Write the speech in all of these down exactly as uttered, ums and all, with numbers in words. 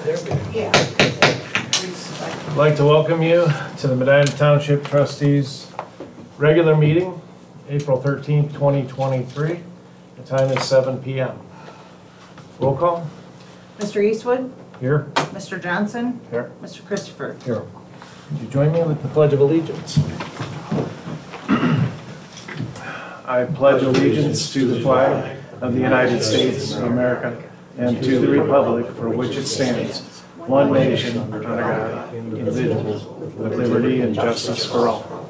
I'd like to welcome you to the Medina Township Trustees regular meeting, April thirteenth, twenty twenty-three. The time is seven p m Roll call. Mister Eastwood? Here. Mister Johnson? Here. Mister Christopher? Here. Would you join me with the Pledge of Allegiance? I pledge allegiance to the flag of the United States of America and to the republic for which it stands, one nation under God, indivisible, with liberty and justice for all.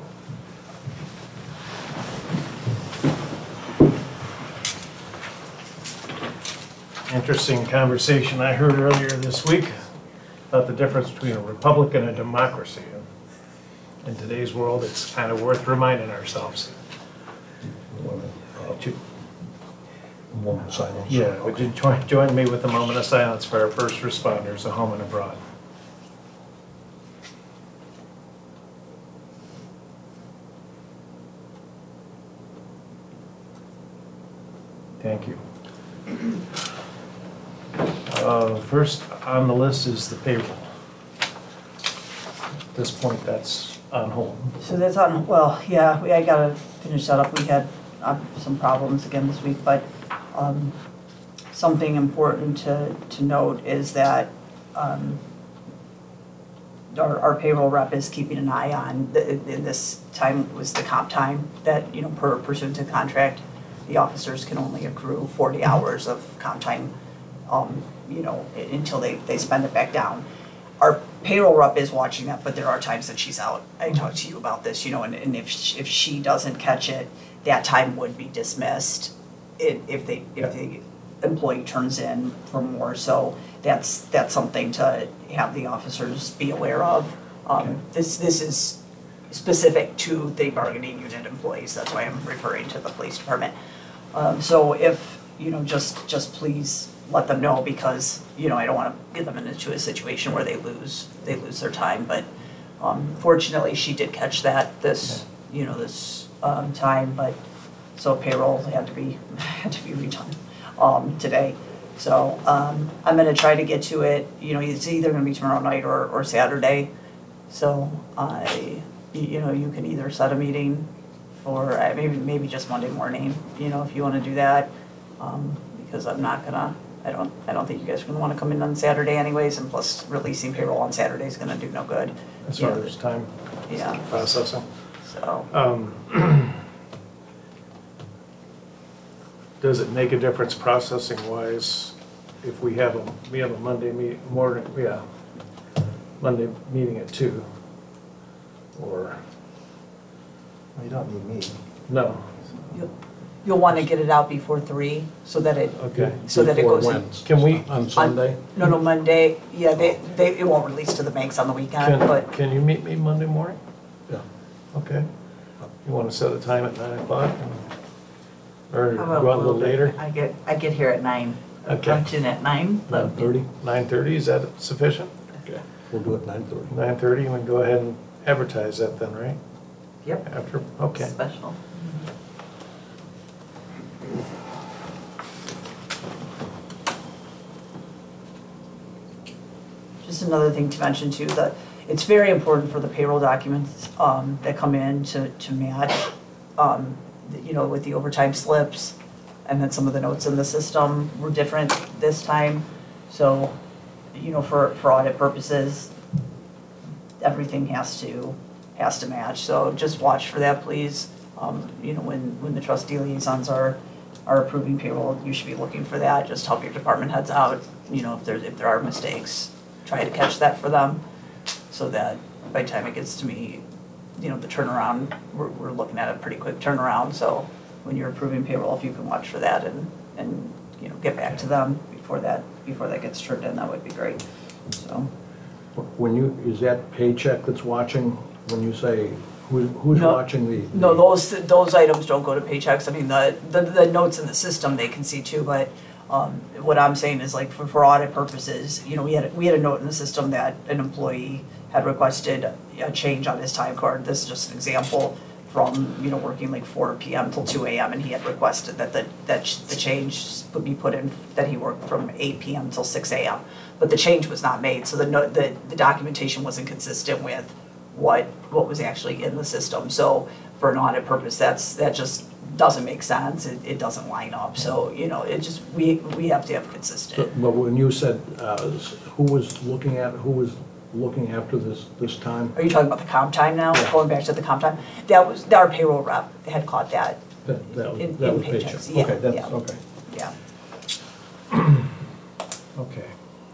Interesting conversation I heard earlier this week about the difference between a republic and a democracy. In today's world, it's kind of worth reminding ourselves. Would you, moment of silence. yeah, would you join, join me with a moment of silence for our first responders at home and abroad? Thank you. Uh, first on the list is the payroll. At this point, that's on hold. So that's on, well, yeah, we, I gotta finish that up. We had uh, some problems again this week, but um, something important to, to note is that um, our, our payroll rep is keeping an eye on, the, in this time was the comp time that, you know, per pursuant to contract, the officers can only accrue forty hours of comp time, um, you know, until they, they spend it back down. Our payroll rep is watching that, but there are times that she's out. I talked to you about this, you know, and, and if, she, if she doesn't catch it, that time would be dismissed if, if they, if the employee turns in for more. So that's, that's something to have the officers be aware of. Um, Okay. This, this is specific to the bargaining unit employees. That's why I'm referring to the police department. Um, so if, you know, just, just please let them know, because, you know, I don't want to get them into a situation where they lose, they lose their time. But um, fortunately, she did catch that this, you know, this um, time, but so payroll had to be, had to be redone um, today. So um, I'm going to try to get to it, you know, it's either going to be tomorrow night or, or Saturday. So I, you know, you can either set a meeting or uh, maybe, maybe just Monday morning, you know, if you want to do that. Um, because I'm not gonna, I don't, I don't think you guys are gonna want to come in on Saturday anyways, and plus releasing payroll on Saturday is gonna do no good. As far Yeah. as time Yeah, processing. so, Um, does it make a difference processing wise if we have a, we have a Monday meet, morning, yeah, Monday meeting at two? Or, You don't need me. no, you'll, you'll want to get it out before three, so that it, okay. so that it Before goes in. when? Can we, On Sunday? No, no, Monday, yeah, they, they, it won't release to the banks on the weekend, can, but, can you meet me Monday morning? Yeah. Okay. You want to set a time at nine o'clock? Or How about go out a little bit- later? I get, I get here at nine. Okay. Luncheon at nine. Nine thirty? Nine thirty, is that sufficient? Okay. We'll do it nine thirty. Nine thirty, we can go ahead and advertise that then, right? Yep. After, okay. Special. just another thing to mention too, that it's very important for the payroll documents um, that come in to, to match, um, you know, with the overtime slips. And then some of the notes in the system were different this time. So, you know, for, for audit purposes, everything has to, has to match. So just watch for that, please. Um, you know, when, when the trustee liaisons are, are approving payroll, you should be looking for that. Just help your department heads out, you know, if there's, if there are mistakes, try to catch that for them, so that by the time it gets to me, you know, the turnaround, we're, we're looking at a pretty quick turnaround. So when you're approving payroll, if you can watch for that and, and, you know, get back to them before that, before that gets turned in, that would be great, so. When you, is that paycheck that's watching, when you say, who, who's No. watching the? No, those, those items don't go to paychecks. I mean, the, the, the notes in the system, they can see too, but, um, what I'm saying is like for, for audit purposes, you know, we had, we had a note in the system that an employee had requested a change on his time card. This is just an example from, you know, working like four P M till two A M, and he had requested that the, that ch- the change would be put in, that he worked from eight P M till six A M. But the change was not made, so the, no- the, the documentation wasn't consistent with what, what was actually in the system. So for an audit purpose, that's, that just doesn't make sense, it, it doesn't line up, so, you know, it just, we, we have to have So, consistent. but when you said, uh, who was looking at, who was looking after this, this time? Are you talking about the comp time now, Yeah. going back to the comp time? That was, our payroll rep had caught that, That, that In- was, that in was paycheck. paychecks, yeah, Okay, that's, yeah. okay. yeah. Okay.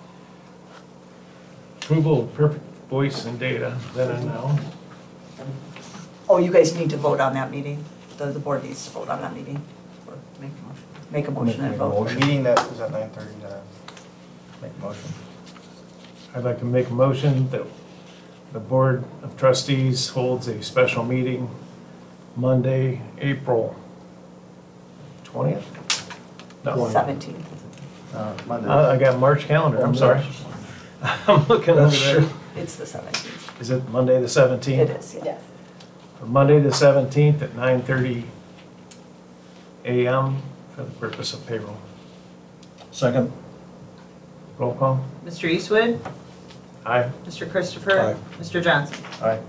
Approval of perfect voice and data, then and now. Oh, you guys need to vote on that meeting, the, the board needs to vote on that meeting, Or make a motion. make a motion and Make a vote. motion. Meeting that was at nine thirty, uh, make a motion. I'd like to make a motion that the Board of Trustees holds a special meeting Monday, April twentieth? No, Seventeenth. Uh, Monday. I I got March calendar, I'm sorry. I'm looking over That's there. true. It's the seventeenth. Is it Monday the seventeenth? It is, yes. Monday the seventeenth at nine thirty A M for the purpose of payroll. Second? Roll call? Mister Eastwood? Aye. Mister Christopher? Aye. Mister Johnson? Aye.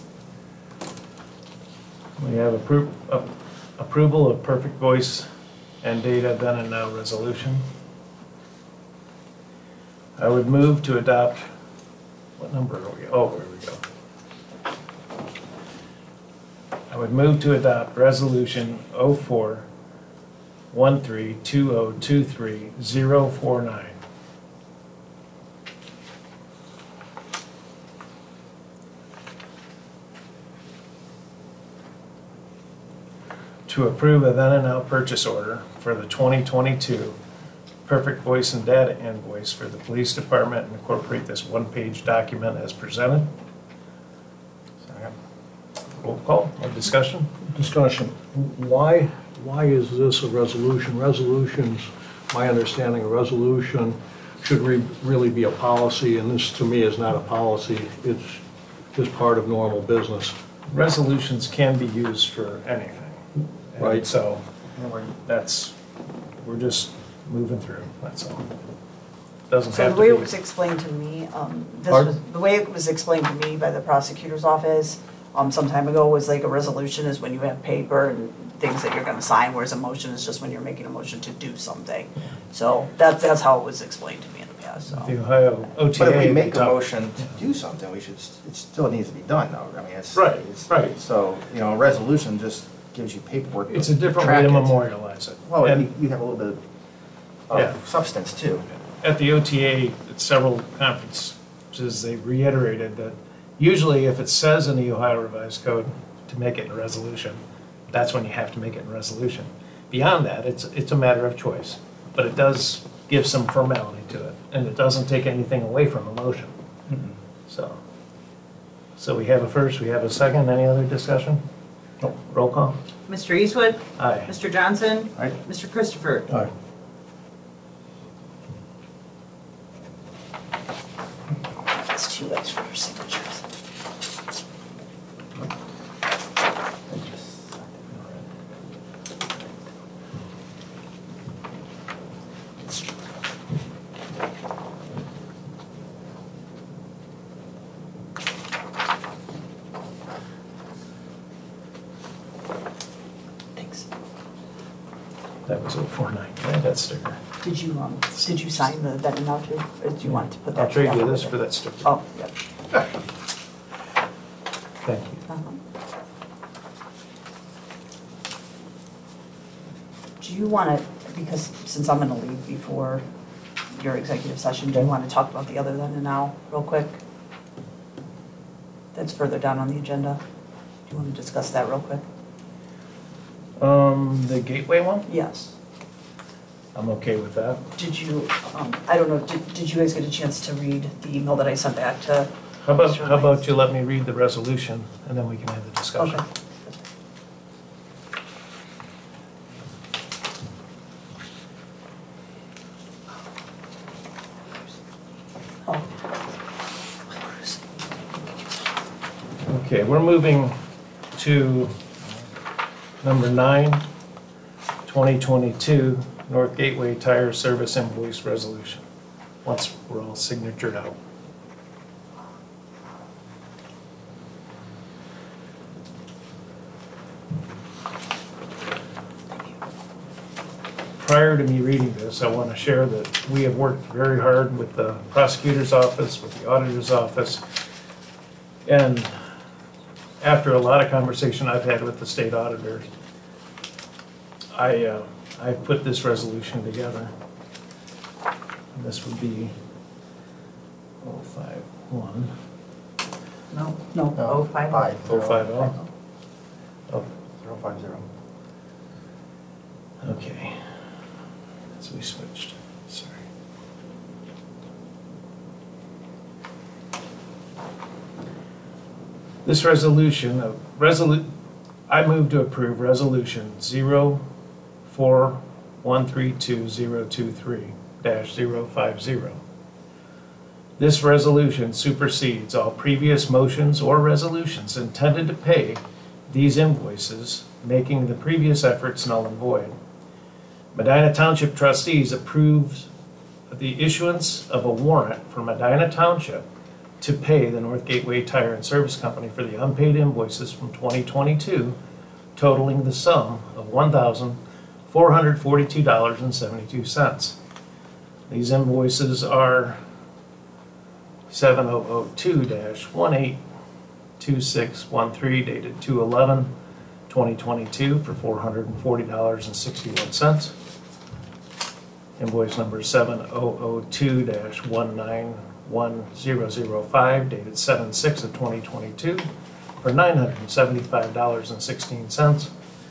We have appro- uh, approval of perfect voice and data then and now resolution. I would move to adopt, what number are we, oh, here we go. I would move to adopt resolution oh four one three two oh two three zero four nine. To approve a then and now purchase order for the twenty twenty-two Perfect Voice and Data invoice for the police department and incorporate this one-page document as presented. Second. Roll call, no discussion? Discussion. Why, why is this a resolution? Resolutions, my understanding, a resolution should re- really be a policy, and this to me is not a policy. It's just part of normal business. Resolutions can be used for anything. And Right. So, that's, we're just moving through, that's all. Doesn't So have the to way be. it was explained to me, um, this Pardon? was, the way it was explained to me by the prosecutor's office, um, some time ago, was like a resolution is when you have paper and things that you're gonna sign, whereas a motion is just when you're making a motion to do something. So that's, that's how it was explained to me in the past, so. The Ohio O T A. But if we make a talk- motion to do something, we should, it still needs to be done though. I mean, it's. Right, it's- right. So, you know, a resolution just gives you paperwork. to It's a different track way to it. memorialize it. Well, And- you you have a little bit Yeah. of substance too. At the O T A, at several conferences, they reiterated that usually if it says in the Ohio Revised Code to make it in a resolution, that's when you have to make it in resolution. Beyond that, it's, it's a matter of choice, but it does give some formality to it, and it doesn't take anything away from a motion. So, so we have a first, we have a second, any other discussion? No. Roll call? Mister Eastwood? Aye. Mister Johnson? Aye. Mister Christopher? Aye. It's two X for your signatures. Thanks. That was oh four nine, yeah, that sticker. Did you, um, did you sign the, that now too, or did you want to put that? I'll trade you together this with for it? that sticker. Oh, yep. Thank you. Uh-huh. Do you want to, because since I'm going to leave before your executive session, do you want to talk about the other then and now real quick? That's further down on the agenda. Do you want to discuss that real quick? Um, the Gateway one? Yes. I'm okay with that. Did you, um, I don't know, did, did you guys get a chance to read the email that I sent back to? How about, Mister how about Lyons? you let me read the resolution, and then we can have the discussion. Okay. Oh. Okay, we're moving to Number nine, twenty twenty-two North Gateway Tire Service Invoice Resolution. Once we're all signatured out. Prior to me reading this, I want to share that we have worked very hard with the prosecutor's office, with the auditor's office, and after a lot of conversation I've had with the state auditor, I, uh, I put this resolution together. And this would be oh five one. No, no, No, oh, five. Five. oh five oh? Oh, Zero five zero. okay. So we switched, sorry. This resolution, of resolu, I move to approve resolution zero four one three two zero two three dash zero five zero. This resolution supersedes all previous motions or resolutions intended to pay these invoices, making the previous efforts null and void. Medina Township trustees approves the issuance of a warrant for Medina Township to pay the North Gateway Tire and Service Company for the unpaid invoices from twenty twenty-two, totaling the sum of one thousand four hundred forty-two dollars and seventy-two cents. These invoices are seven thousand two dash one eight two six one three dated two eleven twenty twenty-two for four hundred forty dollars and sixty-one cents. Invoice number seven thousand two dash one nine one zero zero five dated seven six of twenty twenty-two for nine hundred seventy-five dollars and sixteen cents.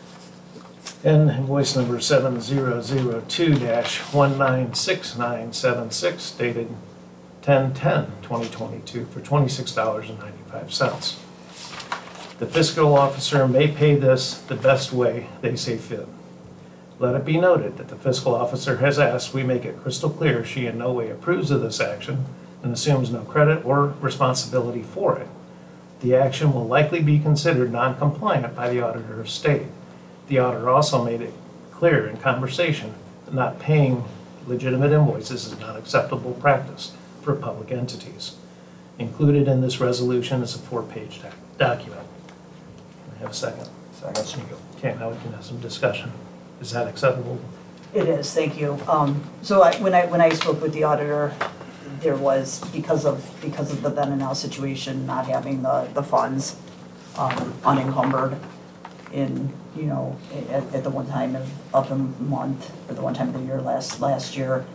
And invoice number seven thousand two dash one nine six nine seven six dated ten ten twenty twenty-two for twenty-six dollars and ninety-five cents. The fiscal officer may pay this the best way they see fit. Let it be noted that the fiscal officer has asked we make it crystal clear she in no way approves of this action and assumes no credit or responsibility for it. The action will likely be considered non-compliant by the auditor of state. The auditor also made it clear in conversation that not paying legitimate invoices is not acceptable practice for public entities. Included in this resolution is a four-page doc document. Can I have a second? Second. Okay, now we can have some discussion. Is that acceptable? It is, thank you. Um, so I, when I, when I spoke with the auditor, there was, because of, because of the then and now situation, not having the, the funds, um, unencumbered in, you know, at, at the one time of, of the month, or the one time of the year last, last year,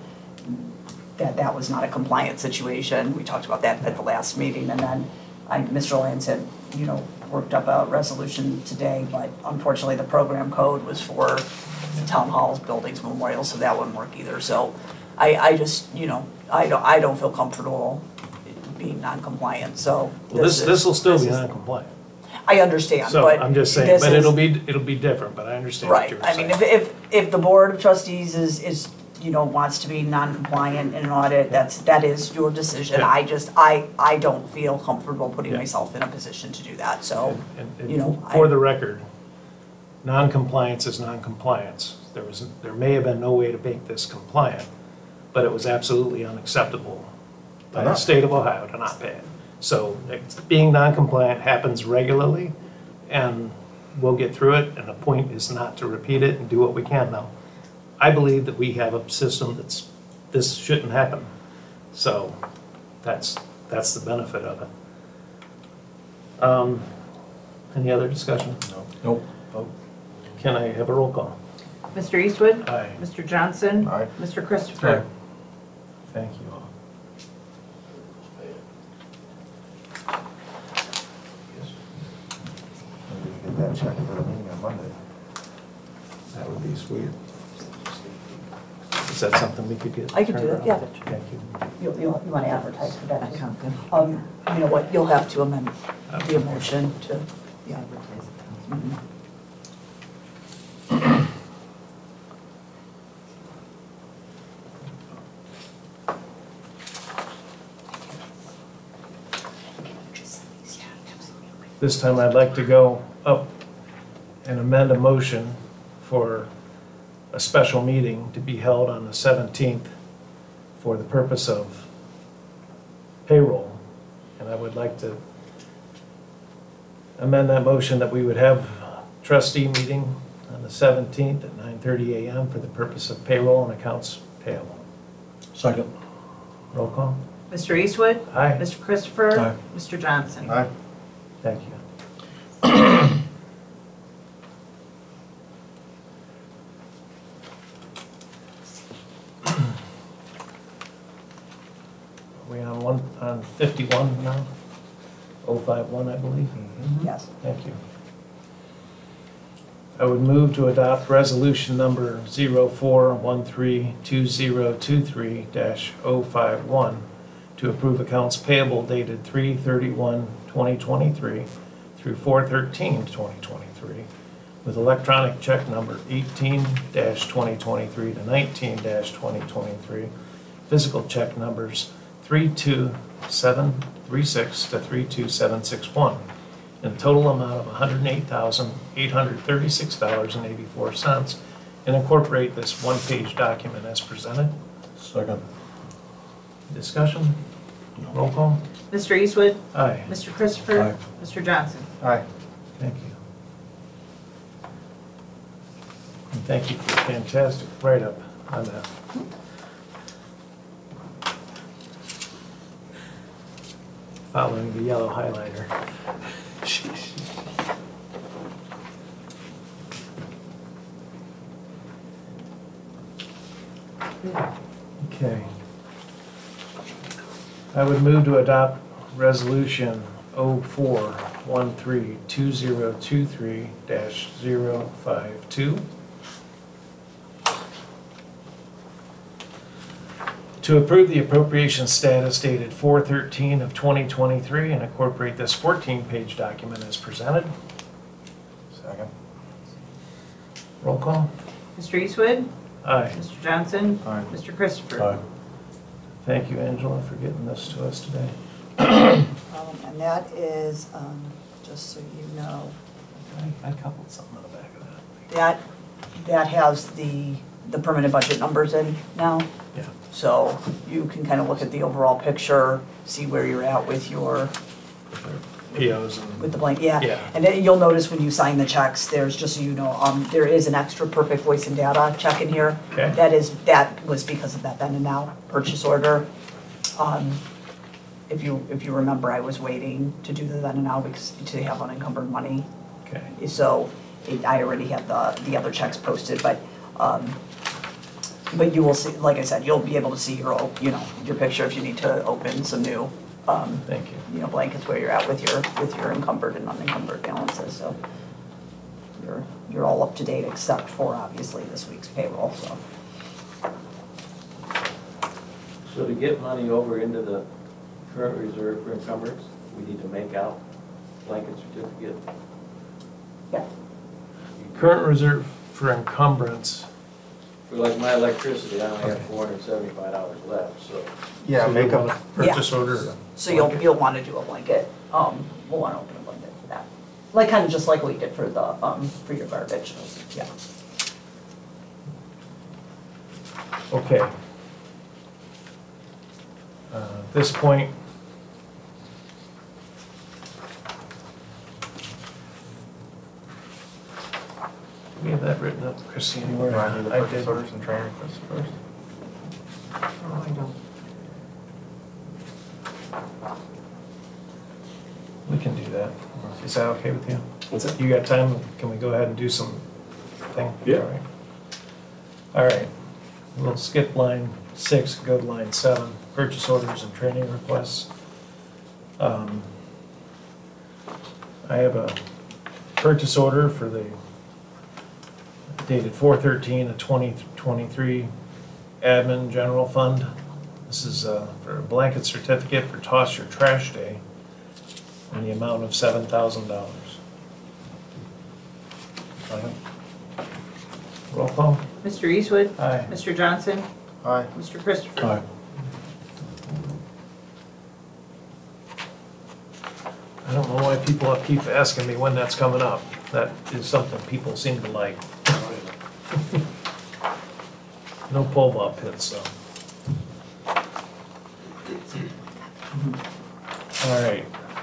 that that was not a compliant situation. We talked about that at the last meeting, and then I, Mister Lyons had, you know, worked up a resolution today, but unfortunately the program code was for the town halls, buildings, memorials, so that wouldn't work either. So I, I just, you know, I don't, I don't feel comfortable being non-compliant, so. Well, this, is- this will still be this is- non-compliant. I understand, So but. I'm just saying, this but is- it'll be, it'll be different, but I understand what Right, you're I saying. mean, if, if, if the board of trustees is, is, you know, wants to be non-compliant in an audit, that's, that is your decision. Yeah. I just, I, I don't feel comfortable putting Yeah. myself in a position to do that, so, And- and you know, For I- the record, non-compliance is non-compliance. There was, there may have been no way to make this compliant, but it was absolutely unacceptable by the Not- state of Ohio to not pay it. So it's- being non-compliant happens regularly, and we'll get through it, and the point is not to repeat it and do what we can now. I believe that we have a system that's, this shouldn't happen. So that's, that's the benefit of it. Um, Any other discussion? No. Nope. Vote. Can I have a roll call? Mister Eastwood? Aye. Mister Johnson? Aye. Mister Christopher? Thank you all. Maybe we get that check for the meeting on Monday. That would be sweet. Is that something we could get? I could do turned it, yeah. around? Thank you. you'll, you'll, you wanna advertise for that too. Um, you know what, you'll have to amend the motion to, yeah. Mhm. This time I'd like to go up and amend a motion for a special meeting to be held on the seventeenth for the purpose of payroll. And I would like to amend that motion that we would have trustee meeting on the seventeenth at nine thirty a m for the purpose of payroll and accounts payable. Second. Roll call. Mister Eastwood? Aye. Mister Christopher? Aye. Mister Johnson? Aye. Thank you. Are we on one, on fifty-one now? oh five one, I believe. Yes. Thank you. I would move to adopt resolution number zero four one three two zero two three dash oh five one to approve accounts payable dated three thirty-one twenty twenty-three through four thirteen twenty twenty-three with electronic check number eighteen twenty twenty-three to nineteen twenty twenty-three, physical check numbers three two seven three six to three two seven six one, in a total amount of one hundred eight thousand eight hundred thirty-six dollars and eighty-four cents, and incorporate this one-page document as presented. Second. Discussion? Roll call? Mister Eastwood? Aye. Mister Christopher? Aye. Mister Johnson? Aye. Thank you. And thank you for a fantastic write-up on that. Following the yellow highlighter. Okay. I would move to adopt resolution oh four one three two zero two three dash zero five two to approve the appropriation status dated four thirteen of twenty twenty-three and incorporate this fourteen-page document as presented. Second. Roll call? Mister Eastwood? Aye. Mister Johnson? Aye. Mister Christopher? Aye. Thank you, Angela, for getting this to us today. Um, And that is, um, just so you know, I I coupled something on the back of that. that, that has the, the permanent budget numbers in now. Yeah. So you can kind of look at the overall picture, see where you're at with your, P Os and. with the blank, yeah. Yeah. And then you'll notice when you sign the checks, there's, just so you know, um, there is an extra perfect voice and data check in here. Okay. That is, that was because of that then and now purchase order. Um, If you, if you remember, I was waiting to do the then and now because, to have unencumbered money. Okay. So it- I already had the, the other checks posted, but, um, but you will see, like I said, you'll be able to see your, o- you know, your picture if you need to open some new, um, Thank you. you know, blankets where you're at with your, with your encumbered and unencumbered balances, so. You're, you're all up to date except for obviously this week's payroll, so. So to get money over into the current reserve for encumbrance, we need to make out blanket certificate. Yeah. Current reserve for encumbrance. For like my electricity, I only have Okay. four hundred seventy-five dollars left, so. Yeah, So make you up, want a Purchase order. So you'll, you'll wanna do a blanket, um, we'll wanna open a blanket for that. Like, kinda just like we did for the, um, for your garbage, yeah. Okay. Uh, At this point, do we have that written up, Chrissy, anywhere? want to do the I purchase did. orders and training requests first? Oh, I don't. We can do that. Is that okay with you? What's that? You got time? Can we go ahead and do some thing? Yeah. All right. All right, we'll skip line six, go to line seven, purchase orders and training requests. Um, I have a purchase order for the dated four thirteen of twenty twenty-three admin general fund. This is uh, for a blanket certificate for Toss Your Trash Day in the amount of seven thousand dollars. Roll call? Mister Eastwood? Aye. Mister Johnson? Aye. Mister Christopher? Aye. I don't know why people keep asking me when that's coming up. That is something people seem to like. No pole vault pits, though. All right.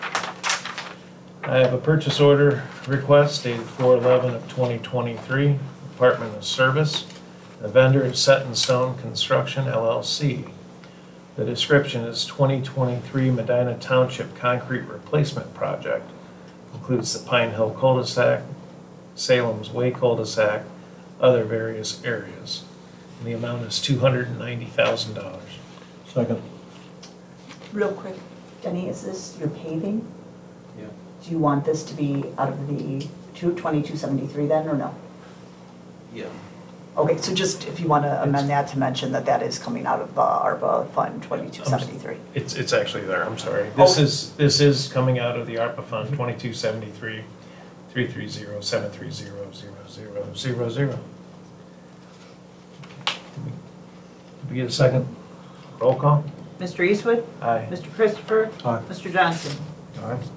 I have a purchase order request dated four eleven of twenty twenty-three, Department of Service. The vendor is Set in Stone Construction L L C. The description is twenty twenty-three Medina Township Concrete Replacement Project. Includes the Pine Hill Cul-de-sac, Salem's Way Cul-de-sac, other various areas. And the amount is two hundred ninety thousand dollars. Second. Real quick, Denny, is this your paving? Yeah. Do you want this to be out of the two twenty-two seventy-three then, or no? Yeah. Okay, so just if you want to amend that to mention that that is coming out of the ARPA Fund twenty-two seventy-three. It's, it's actually there, I'm sorry. This Oh. is, this is coming out of the ARPA Fund twenty-two seventy-three, three three zero, seven three zero, zero zero zero zero. Did we get a second? Roll call? Mister Eastwood? Aye. Mister Christopher? Aye. Mister Johnson? All right.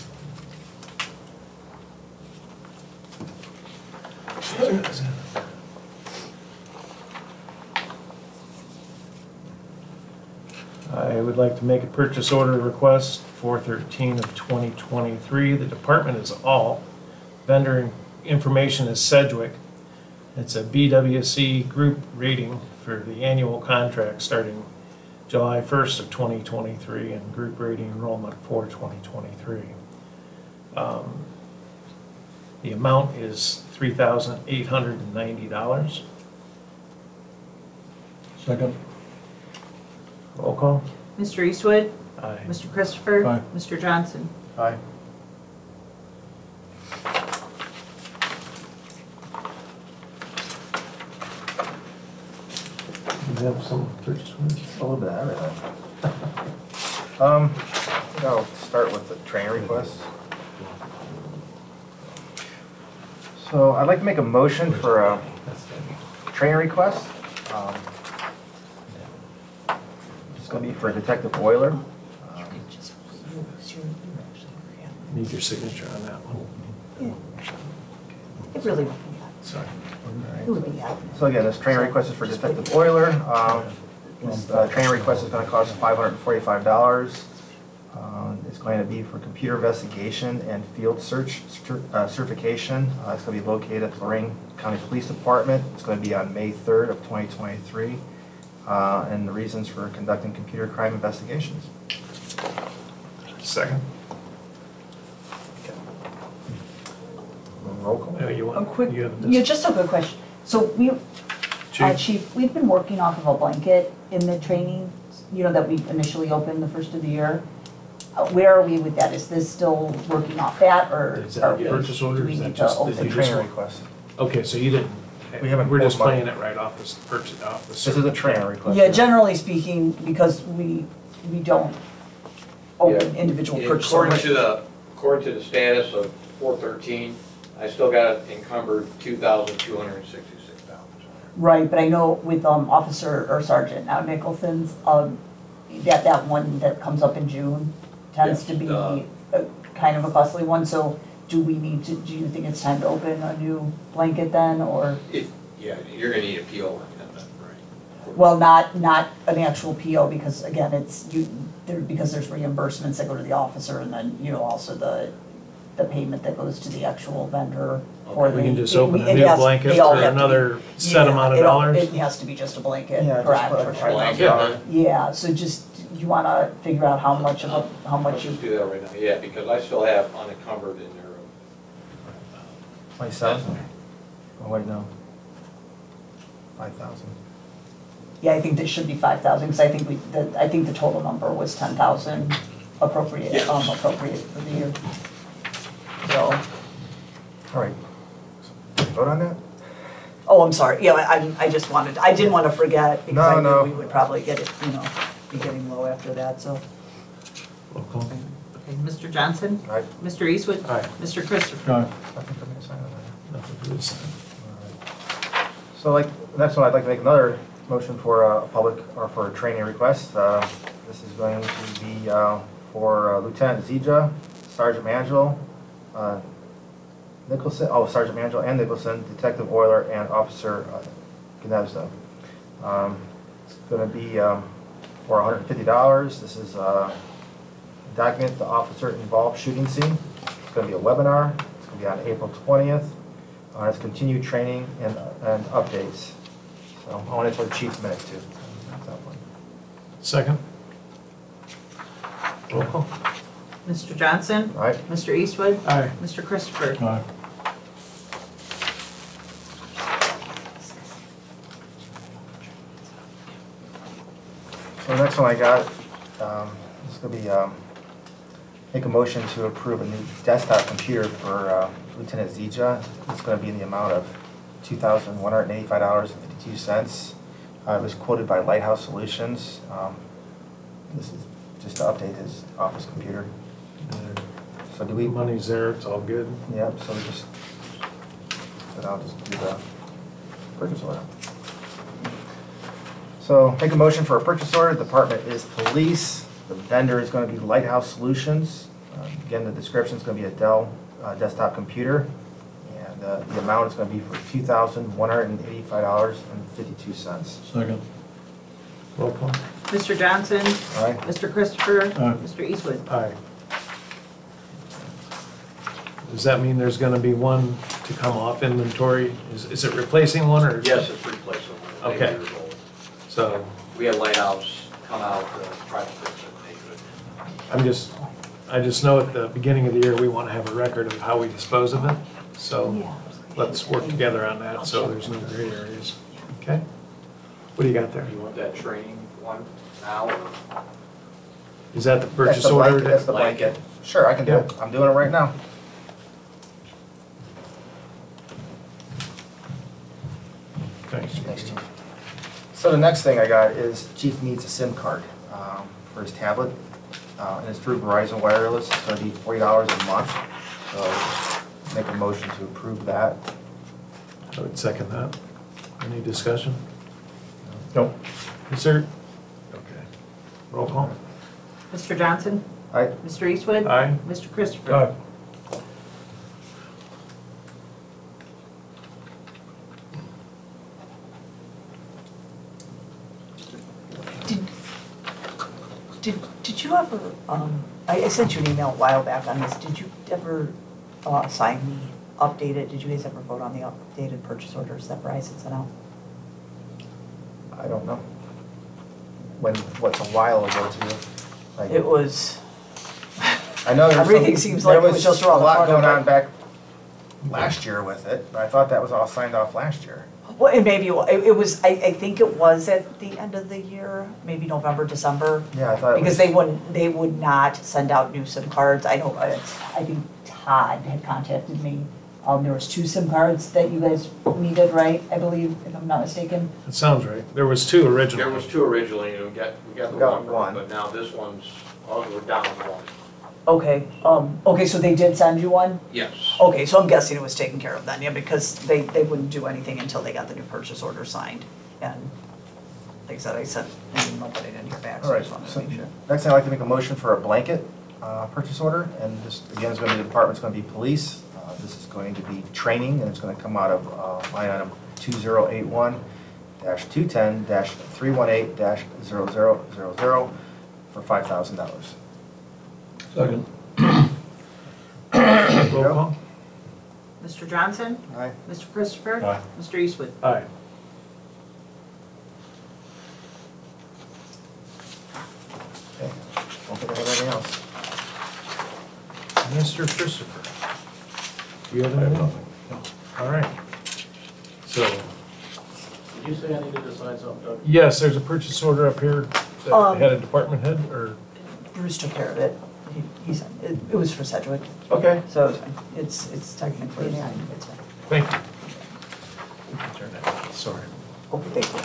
I would like to make a purchase order request, four thirteen of twenty twenty-three. The department is all. Vendor information is Sedgwick. It's a B W C group rating for the annual contract starting July first of twenty twenty-three and group rating enrollment for twenty twenty-three. Um, The amount is three thousand eight hundred ninety dollars. Second. Roll call? Mister Eastwood? Aye. Mister Christopher? Aye. Mister Johnson? Aye. You have some purchase orders? A little bit of everything. Um, I think I'll start with the training request. So I'd like to make a motion for a training request. Um, It's gonna be for Detective Euler. Um, Need your signature on that one. It really would be, Sorry. it would be out. So again, this training request is for Detective Euler. Um, This uh, training request is going to cost five hundred forty-five dollars. Um, It's going to be for computer investigation and field search cer- uh, certification. Uh, It's going to be located at the Lorraine County Police Department. It's going to be on May third of twenty twenty-three. Uh, And the reasons for conducting computer crime investigations. Second. Roll call. Oh, you A want? quick, you have yeah, this. just a quick question. So we, uh, Chief? Chief, we've been working off of a blanket in the training, you know, that we initially opened the first of the year. Uh, Where are we with that? Is this still working off that, or Is that are a we, purchase order? do we Is that need to just- open? It's a you just training want- request. Okay, so you didn't, We haven't we're just pulled money. playing it right off this purchase, off the. This is a training request. Yeah, generally speaking, because we, we don't open Yeah. individual Yeah, purchase According orders. to the, according to the status of four thirteen, I still got encumbered two thousand two hundred sixty-six dollars. Right, but I know with um, Officer or Sergeant now Nicholson's, um, that, that one that comes up in June tends to Yes, be uh, a kind of a costly one, so do we need to, do you think it's time to open a new blanket then, or? If, yeah, you're gonna need a P O on that, right? Well, not, not an actual P O, because again, it's, you, there, because there's reimbursements that go to the officer, and then, you know, also the, the payment that goes to the actual vendor for the. We can just it- open a it new has- blanket they all for have to be- another set Yeah, amount of it all- dollars? It has to be just a blanket, Yeah, just correct? put a for five sure. Blanket, huh? Yeah, so just, you wanna figure out how much of a, how Let's much you, just do that right now, yeah, because I still have unencumbered in there. Twenty-seven? Oh, wait, no. Five thousand. yeah, I think this should be five thousand, because I think we, the, I think the total number was ten thousand appropriate, Yeah. um, appropriate for the year. So, All right. Vote on that? oh, I'm sorry, yeah, I, I just wanted, I didn't wanna forget, because I No, no. knew we would probably get it, you know, be getting low after that, so. Roll call. Okay, Mister Johnson? All right. Mister Eastwood? Aye. Mister Christopher? Aye. Nothing for me to sign on that. Nothing for this time. So like, the next one, I'd like to make another motion for a public, or for a training request. Uh, This is going to be uh, for uh, Lieutenant Zija, Sergeant Mangel, uh, Nicholson, oh, Sergeant Manjo and Nicholson, Detective Euler, and Officer uh, Gnezda. Um, It's going to be um, for one hundred fifty dollars. This is uh, document the officer involved shooting scene. It's going to be a webinar. It's going to be on April twentieth. Uh, It's continued training and, and updates. So I want it for the chief's minutes too. That's that one. Second. Roll call. Mister Johnson? All right. Mister Eastwood? Aye. Mister Christopher? Aye. So the next one I got, um, this is going to be, um, make a motion to approve a new desktop computer for uh, Lieutenant Zija. It's going to be in the amount of two thousand one hundred eighty-five dollars and fifty-two cents. Uh, it was quoted by Lighthouse Solutions. Um, this is just to update his office computer. So do we? Money's there, it's all good. Yep, so we just, then I'll just do the purchase order. So make a motion for a purchase order. The department is police. The vendor is going to be Lighthouse Solutions. Uh, Again, the description is going to be a Dell uh, desktop computer. And uh, the amount is going to be for two thousand one hundred eighty-five dollars and fifty-two cents. Second. Roll call. Mister Johnson? All right? Mister Christopher? Aye. Mister Eastwood? Aye. Does that mean there's gonna be one to come off inventory? Is, is it replacing one or? Yes, it's replacing one. It's eight Okay. years old. So, We had Lighthouse come out to try to fix it, and they couldn't. I'm just, I just know at the beginning of the year, we wanna have a record of how we dispose of it. So, Yeah. let's work together on that, so there's no gray areas. Okay? What do you got there? You want that training one now, or? Is that the That's purchase the order? blanket. That's the Blanket. blanket. Sure, I can do it. I'm doing it right now. Thanks. Thanks, Chief. So the next thing I got is Chief needs a SIM card um, for his tablet, uh, and it's through Verizon Wireless. It's going to be forty dollars a month. So make a motion to approve that. I would second that. Any discussion? Nope. Yes, sir? Okay. Roll call. Mister Johnson? Aye. Mister Eastwood? Aye. Mister Christopher? Did, did, did you ever, um, I, I sent you an email a while back on this, did you ever, uh, sign the updated, did you guys ever vote on the updated purchase orders that Verizon sent out? I don't know. When, what's a while ago to you? Like, It was, I know there's some- everything seems like there it was just around a the lot corner, going but- on back last year with it, but I thought that was all signed off last year. well, it maybe, it, it was, I, I think it was at the end of the year, maybe November, December. Yeah, I thought it Because was. they wouldn't, they would not send out new SIM cards. I know, uh, I think Todd had contacted me. Um, there was two SIM cards that you guys needed, right? I believe, if I'm not mistaken. That sounds right. There was two originally. There was two originally, and we got, we got the We got one, one. but now this one's, oh, we're down to one. Okay, um, okay, so they did send you one? Yes. Okay, so I'm guessing it was taken care of then, yeah, because they, they wouldn't do anything until they got the new purchase order signed. And like I said, I sent an email, but I didn't hear back, All so I right, just wanted so to make sure. next thing I'd like to make a motion for a blanket uh, purchase order, and this, again, is going to be, the department's going to be police. Uh, This is going to be training, and it's going to come out of uh, line item two zero eight one dash two ten dash three one eight dash zero zero zero zero for five thousand dollars. Second. Roll Joe? call. Mister Johnson? Aye. Mister Christopher? Aye. Mister Eastwood? Aye. Okay, don't think I have anything else. Mister Christopher. Do you have anything? All right. So, Did you say I needed to sign something, Doug? yes, there's a purchase order up here that Um, had a department head, or? Bruce took care of it. He, he sent, it, it was for Sedgwick, Okay. so it's fine. it's, it's technically, yeah, it's fine. Thank you. You can turn that off. Sorry. Okay, thank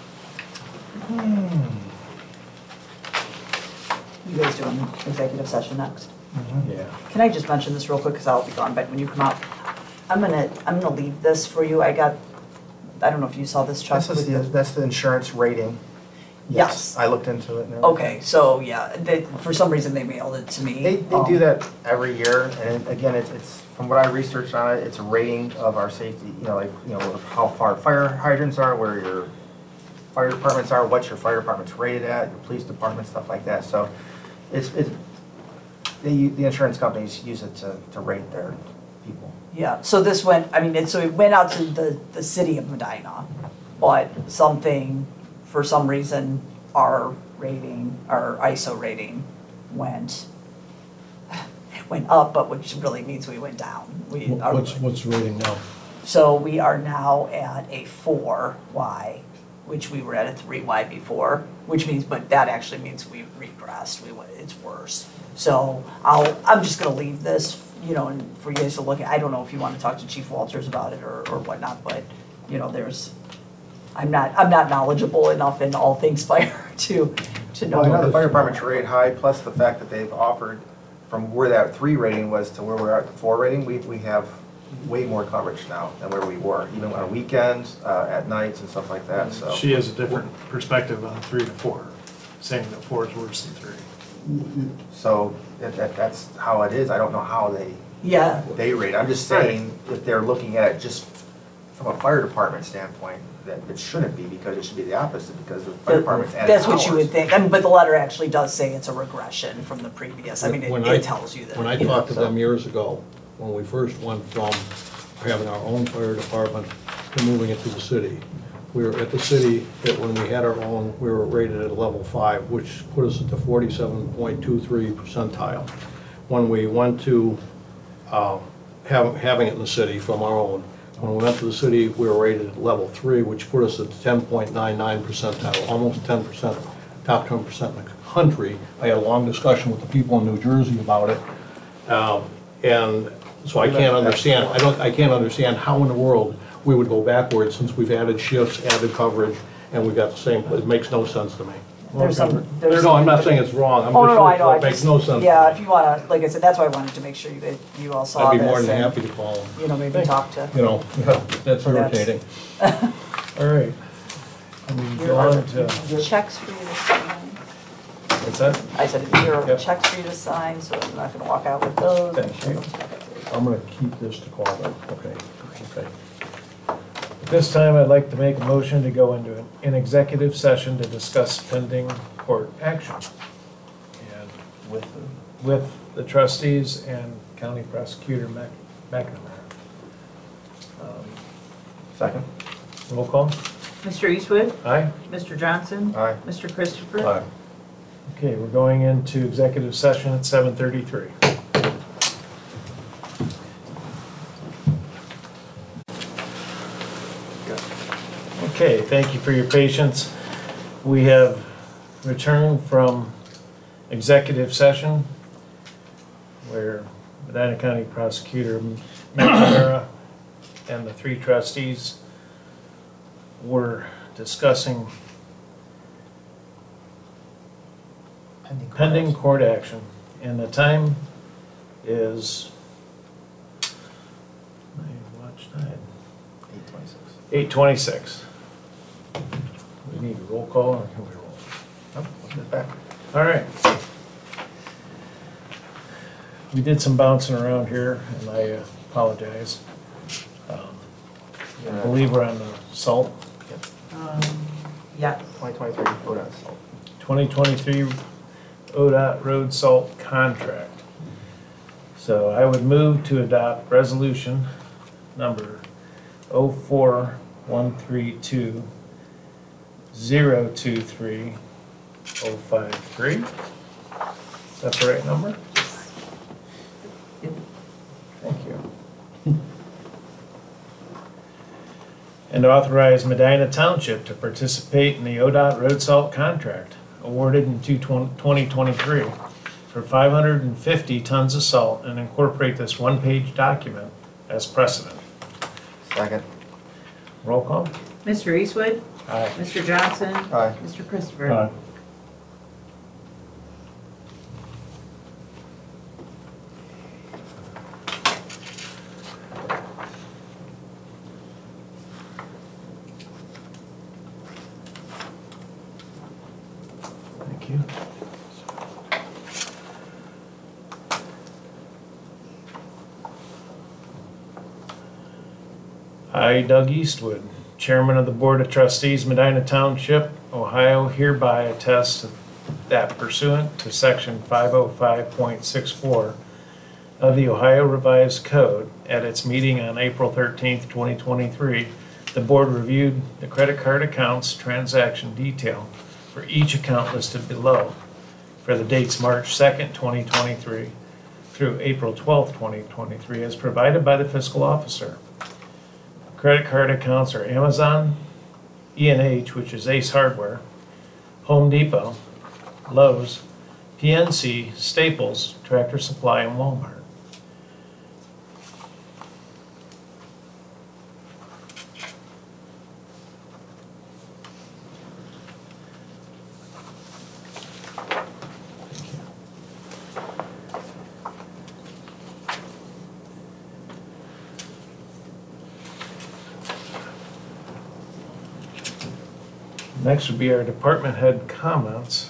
you. You guys doing executive session next? Yeah. Can I just mention this real quick, because I'll be gone, but when you come out, I'm gonna, I'm gonna leave this for you. I got, I don't know if you saw this, Chuck. This is with the, that's the insurance rating, Yes. I looked into it and everything. Okay, so, yeah, they, for some reason they mailed it to me. They, they Um, do that every year, and again, it's, it's, from what I researched on it, it's a rating of our safety, you know, like, you know, how far fire hydrants are, where your fire departments are, what your fire department's rated at, your police department, stuff like that, so it's, it's, they, u- the insurance companies use it to, to rate their people. Yeah, so this went, I mean, it, so it went out to the, the city of Medina, but something, for some reason, our rating, our I S O rating went, went up, but which really means we went down. We are- What's, what's the rating now? So we are now at a four Y, which we were at a three Y before, which means, but that actually means we regressed, we went, it's worse. So I'll, I'm just gonna leave this, you know, and for you guys to look at, I don't know if you wanna talk to Chief Walters about it or, or whatnot, but, you know, there's, I'm not, I'm not knowledgeable enough in all things fire to, to know. Well, I know the fire department's rated high, plus the fact that they've offered, from where that three rating was to where we're at the four rating, we, we have way more coverage now than where we were, even on weekends, uh, at nights and stuff like that, so. She has a different perspective on three to four, saying that four is worse than three. So, that, that, that's how it is, I don't know how they, Yeah, they rate, I'm just saying, if they're looking at it just from a fire department standpoint, that it shouldn't be, because it should be the opposite, because the fire department's added that's what you would hours. think, I mean, but the letter actually does say it's a regression from the previous, I mean, it, When I- it tells you that. When I you know, talked to so. them years ago, when we first went from having our own fire department to moving it to the city, we were at the city, that when we had our own, we were rated at a level five, which put us at the forty-seven point two three percentile. When we went to uh, have- having it in the city from our own, when we went to the city, we were rated at level three, which put us at the ten point nine nine percentile, almost ten percent, top ten percent in the country. I had a long discussion with the people in New Jersey about it. Um, And so I can't understand, I don't, I can't understand how in the world we would go backwards since we've added shifts, added coverage, and we got the same, it makes no sense to me. There's some, there's. No, I'm not saying it's wrong, I'm Oh, no, no, I just know, I saying it makes just, no sense. yeah, if you wanna, like I said, that's why I wanted to make sure you, that you all saw I'd this. be more than and, happy to call them, You know, maybe talk to. you know, that's So that's- irritating. All right. And we Here go are on to, checks for you to sign. what's that? I said, here are Yep. checks for you to sign, so I'm not gonna walk out with those. Thank you. I'm gonna keep this to call them, okay, okay. At this time, I'd like to make a motion to go into an- an executive session to discuss pending court action. And with, the- with the trustees and County Prosecutor Mc- McNamara. Um, Second? Roll call? Mister Eastwood? Aye? Mister Johnson? Aye. Mister Christopher? Aye. Okay, we're going into executive session at seven thirty-three. Okay, thank you for your patience. We have returned from executive session where Medina County Prosecutor McNamara and the three trustees were discussing Pending. court pending action. court action, and the time is, I watched time, Eight twenty-six. eight twenty-six. We need a roll call, or can we roll? Oh, look at that. All right. We did some bouncing around here, and I apologize. Um, I believe we're on the SALT, Um, Yeah. Twenty twenty-three, O D O T, so. twenty twenty-three O D O T road salt contract. So I would move to adopt resolution number oh four one three two zero two three oh five three. Is that the right number? Thank you. And authorize Medina Township to participate in the O D O T road salt contract awarded in twenty twenty-three for five hundred fifty tons of salt and incorporate this one-page document as precedent. Second. Roll call? Mister Eastwood? Aye. Mister Johnson? Aye. Mister Christopher? Aye. Thank you. I, Doug Eastwood, Chairman of the Board of Trustees, Medina Township, Ohio, hereby attest that pursuant to Section five oh five point six four of the Ohio Revised Code, at its meeting on April thirteenth, twenty twenty-three, the board reviewed the credit card accounts transaction detail for each account listed below for the dates March second, twenty twenty-three through April twelfth, twenty twenty-three, as provided by the fiscal officer. Credit card accounts are Amazon, E and H, which is Ace Hardware, Home Depot, Lowe's, P N C, Staples, Tractor Supply, and Walmart. Next would be our department head comments.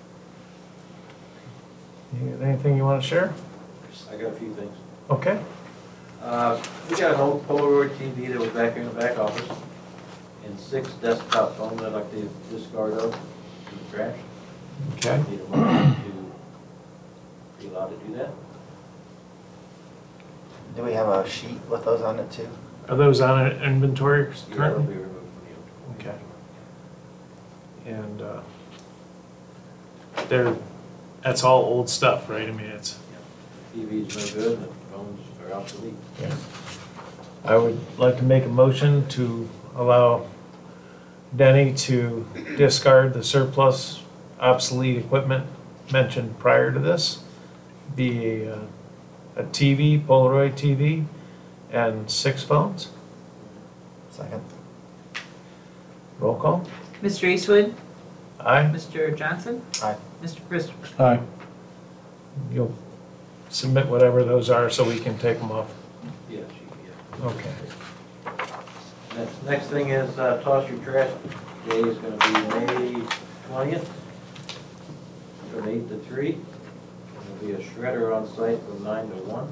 You got anything you want to share? I got a few things. Okay. Uh, We got an old Polaroid T V that was back in the back office, and six desktop phones I'd like to discard of to the trash. Okay. Need a motion to be allowed to do that. Do we have a sheet with those on it too? Are those on an inventory Yeah, it'll currently? be removed from you. Okay. And uh, they're, that's all old stuff, right? I mean, it's, T V's no good, and the phones are obsolete. yeah. I would like to make a motion to allow Denny to discard the surplus obsolete equipment mentioned prior to this. Be a, a T V, Polaroid T V, and six phones. Second. Roll call. Mister Eastwood? Aye. Mister Johnson? Aye. Mister Christopher? Aye. You'll submit whatever those are so we can take them off. Yeah, she, yeah. Okay. Next, next thing is, uh, toss your trash day is gonna be May twentieth, from eight to three. There'll be a shredder on site from nine to one.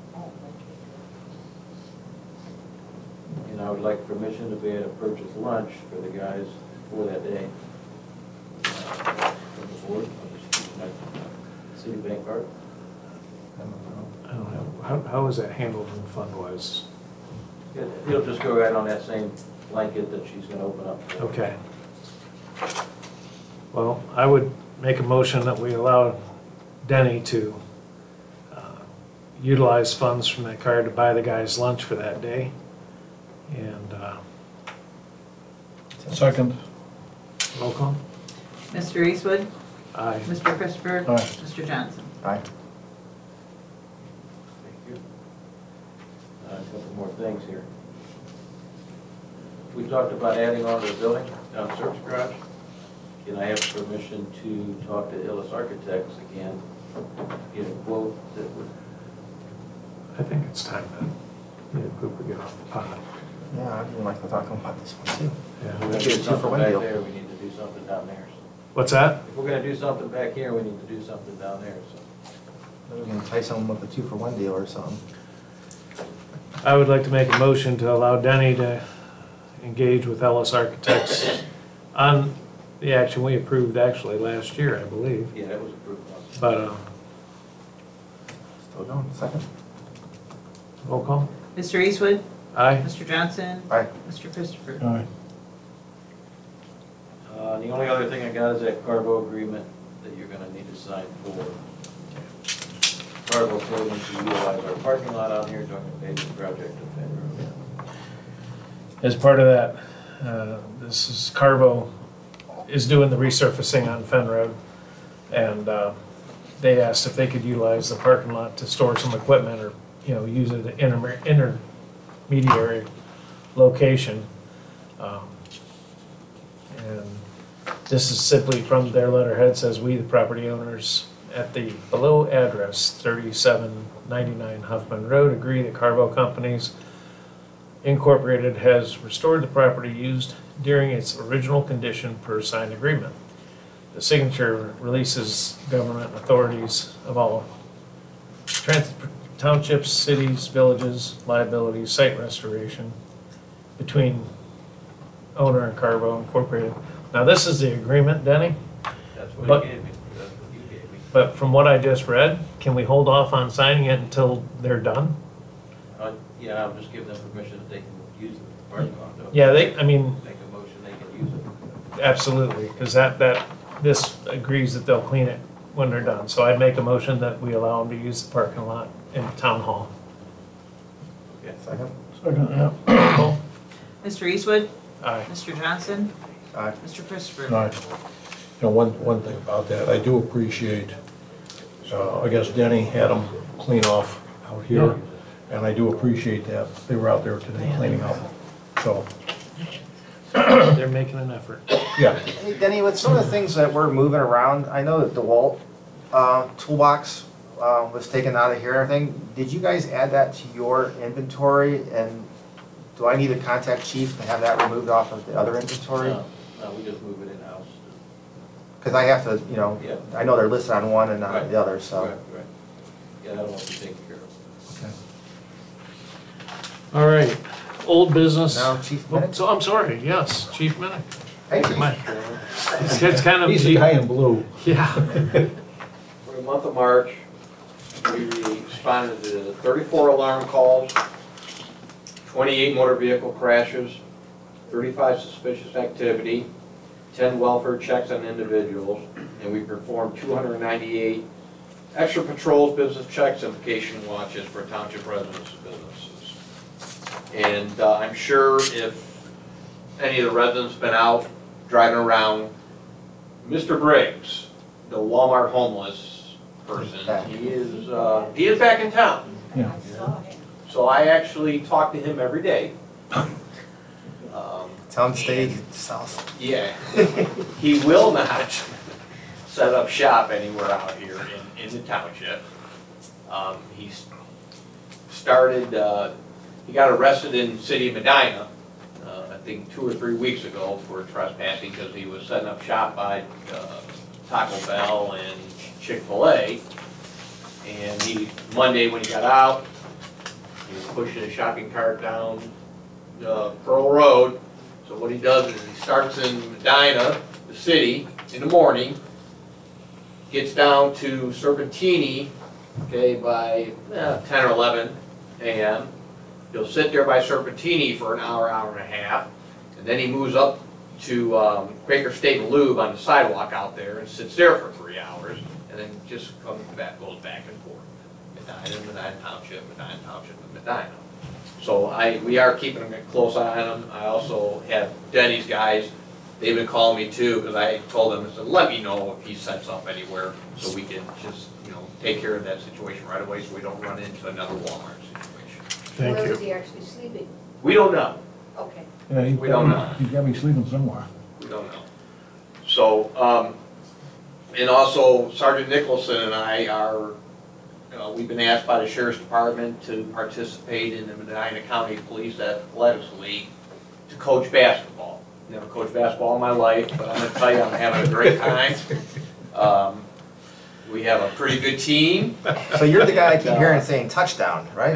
And I would like permission to be able to purchase lunch for the guys for that day. Uh, From the board, I'll just use my Citibank card. I don't know. I don't know, how, how is that handled in fund-wise? It- It'll just go right on that same blanket that she's gonna open up. for. Okay. Well, I would make a motion that we allow Denny to uh, utilize funds from that card to buy the guys lunch for that day. And uh, Second. roll call? Mister Eastwood? Aye. Mister Christopher? Aye. Mister Johnson? Aye. Thank you. Uh, A couple more things here. We talked about adding on to the building down Service Garage. Can I have permission to talk to Illis Architects again, get a quote that would, I think it's time to get a poop or get off the pot. Yeah, I'd even like to talk about this one too. Yeah. we're gonna Maybe do a two for something one back deal. there, we need to do something down there. What's that? If we're gonna do something back here, we need to do something down there, so. Maybe we can entice someone with a two for one deal or something. I would like to make a motion to allow Denny to engage with Ellis Architects on the action we approved actually last year, I believe. Yeah, that was approved. once. But, uh, Still going. Second. roll call? Mister Eastwood? Aye. Mister Johnson? Aye. Mister Christopher? Aye. Uh, the only other thing I got is that Carvo agreement that you're gonna need to sign for. Carvo told them to utilize our parking lot out here during the paving project at Fenn Road. As part of that, uh, this is Carvo is doing the resurfacing on Fenn Road. And uh, they asked if they could utilize the parking lot to store some equipment or, you know, use it as an inter- intermediary location. Um, And this is simply from their letterhead, says we, the property owners at the below address, thirty-seven ninety-nine Huffman Road, agree that Carvo Companies Incorporated has restored the property used during its original condition per signed agreement. the signature releases government authorities of all trans- townships, cities, villages, liabilities, site restoration between owner and Carvo Incorporated. Now, this is the agreement, Denny, That's what But- he gave me, that's what you gave me. but from what I just read, can we hold off on signing it until they're done? Uh, Yeah, I'll just give them permission that they can use the parking lot. though. Yeah, they, I mean, Make a motion, they can use it. absolutely, because that, that, this agrees that they'll clean it when they're done. So I'd make a motion that we allow them to use the parking lot in Town Hall. Second? Second, yeah. Cool. Mister Eastwood? Aye. Mister Johnson? Aye. Mister Christopher? All right. You know, one, one thing about that, I do appreciate, uh, I guess Denny had them clean off out here, and I do appreciate that. They were out there today cleaning up, so, They're making an effort. yeah. Hey, Denny, with some of the things that we're moving around, I know that DeWalt uh, toolbox uh, was taken out of here and everything. Did you guys add that to your inventory? And do I need to contact chief to have that removed off of the other inventory? No, no, we just move it in-house. Because I have to, you know, Yeah. I know they're listed on one and not Right. the other, so. Right, right. Yeah, that'll all be taken care of. Okay. All right, old business. Now, Chief Oh, Minnick? So, I'm sorry, yes, Chief Minnick. Hey, Chief. My- It's it's kind of. He's the guy in blue. Yeah. For the month of March, we responded to thirty-four alarm calls, twenty-eight motor vehicle crashes, thirty-five suspicious activity, ten welfare checks on individuals, and we performed two hundred ninety-eight extra patrols, business checks, and vacation watches for township residents and businesses. And uh, I'm sure if any of the residents been out driving around, Mister Briggs, the Walmart homeless person, he is, uh, he is back in town. Yeah. So I actually talk to him every day. Um, Tell him to stay south. Yeah, he will not set up shop anywhere out here in, in the township. Um, he's started, uh, he got arrested in the city of Medina, uh, I think two or three weeks ago for trespassing because he was setting up shop by, uh, Taco Bell and Chick-fil-A. And he, Monday when he got out, he was pushing a shopping cart down, uh, Pearl Road. So what he does is he starts in Medina, the city, in the morning, gets down to Serpentini, okay, by eh, ten or eleven A M He'll sit there by Serpentini for an hour, hour and a half, and then he moves up to um, Quaker State and Lube on the sidewalk out there and sits there for three hours, and then just comes back, goes back and forth. Medina, Medina Township, Medina Township, and Medina. So I, we are keeping a close eye on them. I also have Denny's guys, they've been calling me too, because I told them, I said, let me know if he sets up anywhere, so we can just, you know, take care of that situation right away, so we don't run into another Walmart situation. Thank Where you. is he actually sleeping? We don't know, Okay. Yeah, he's We don't gotta know. be- He's gotta be sleeping somewhere. we don't know. So, um, and also Sergeant Nicholson and I are, uh, we've been asked by the Sheriff's Department to participate in the Medina County Police Athletics League to coach basketball. Never coached basketball in my life, but I'm gonna tell you, I'm having a great time. Um, We have a pretty good team. So you're the guy I keep hearing saying touchdown, right?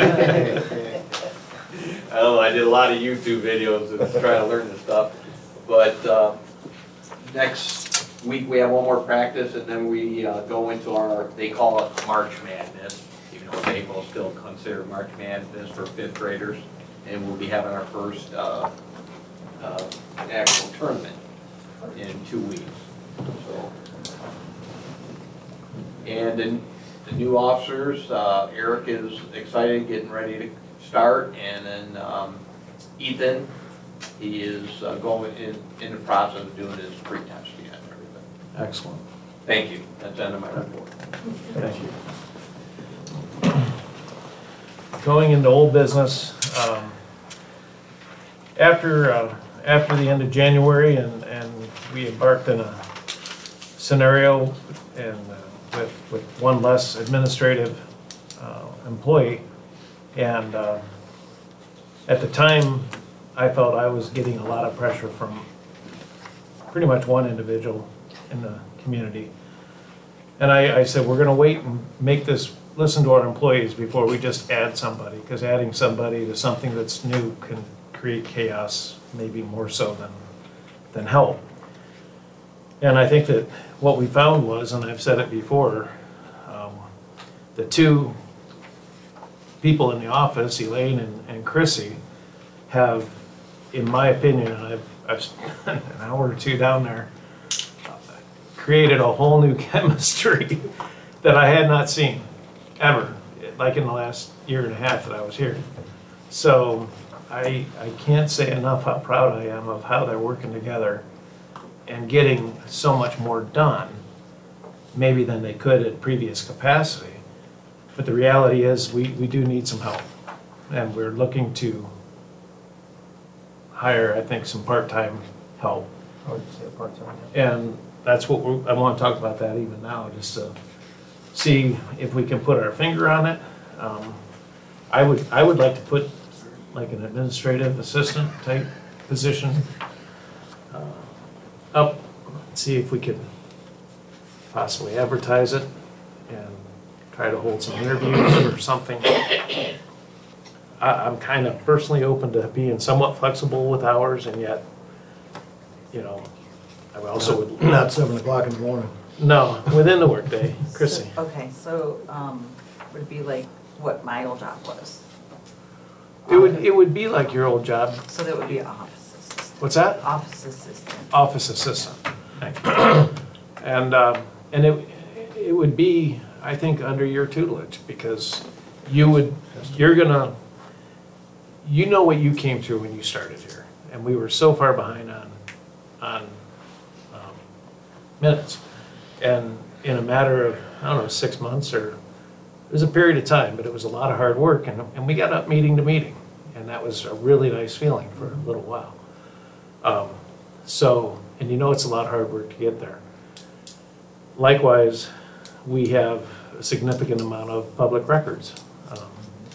I don't know, I did a lot of YouTube videos and trying to learn this stuff. But uh, next week, we have one more practice, and then we uh, go into our, they call it March Madness, even though April is still considered March Madness for fifth graders. And we'll be having our first uh, uh, actual tournament in two weeks. So, and then the new officers, uh, Eric is excited, getting ready to start, and then um, Ethan, he is uh, going in, in the process of doing his pre-test yet and everything. Excellent. Thank you, that's the end of my report. Thank you. Going into old business, um, after, uh, after the end of January, and, and we embarked in a scenario and uh, with, with one less administrative uh, employee, and uh, at the time, I felt I was getting a lot of pressure from pretty much one individual in the community. And I, I said, we're gonna wait and make this, listen to our employees before we just add somebody, because adding somebody to something that's new can create chaos, maybe more so than, than help. And I think that what we found was, and I've said it before, um, the two people in the office, Elaine and, and Chrissy, have, in my opinion, and I've, I've spent an hour or two down there, created a whole new chemistry that I had not seen ever, like in the last year and a half that I was here. So I, I can't say enough how proud I am of how they're working together and getting so much more done, maybe than they could at previous capacity. But the reality is we, we do need some help. And we're looking to hire, I think, some part-time help. I would say part-time. And that's what we're, I want to talk about that even now, just to see if we can put our finger on it. Um, I would, I would like to put like an administrative assistant type position uh, up, see if we could possibly advertise it and try to hold some interviews or something. I, I'm kind of personally open to being somewhat flexible with hours, and yet, you know, I also would. Not seven o'clock in the morning. No, within the workday, Chrissy. So- Okay, so, um, would it be like what my old job was? It would, it would be like your old job. So that would be office assistant. What's that? Office assistant. Office assistant. Thank you. And, um, and it, it would be, I think, under your tutelage, because you would, you're gonna, you know what you came through when you started here. And we were so far behind on, on um, minutes. And in a matter of, I don't know, six months or, it was a period of time, but it was a lot of hard work, and, and we got up meeting to meeting. And that was a really nice feeling for a little while. Um, so, and you know it's a lot of hard work to get there. Likewise, we have a significant amount of public records. Um,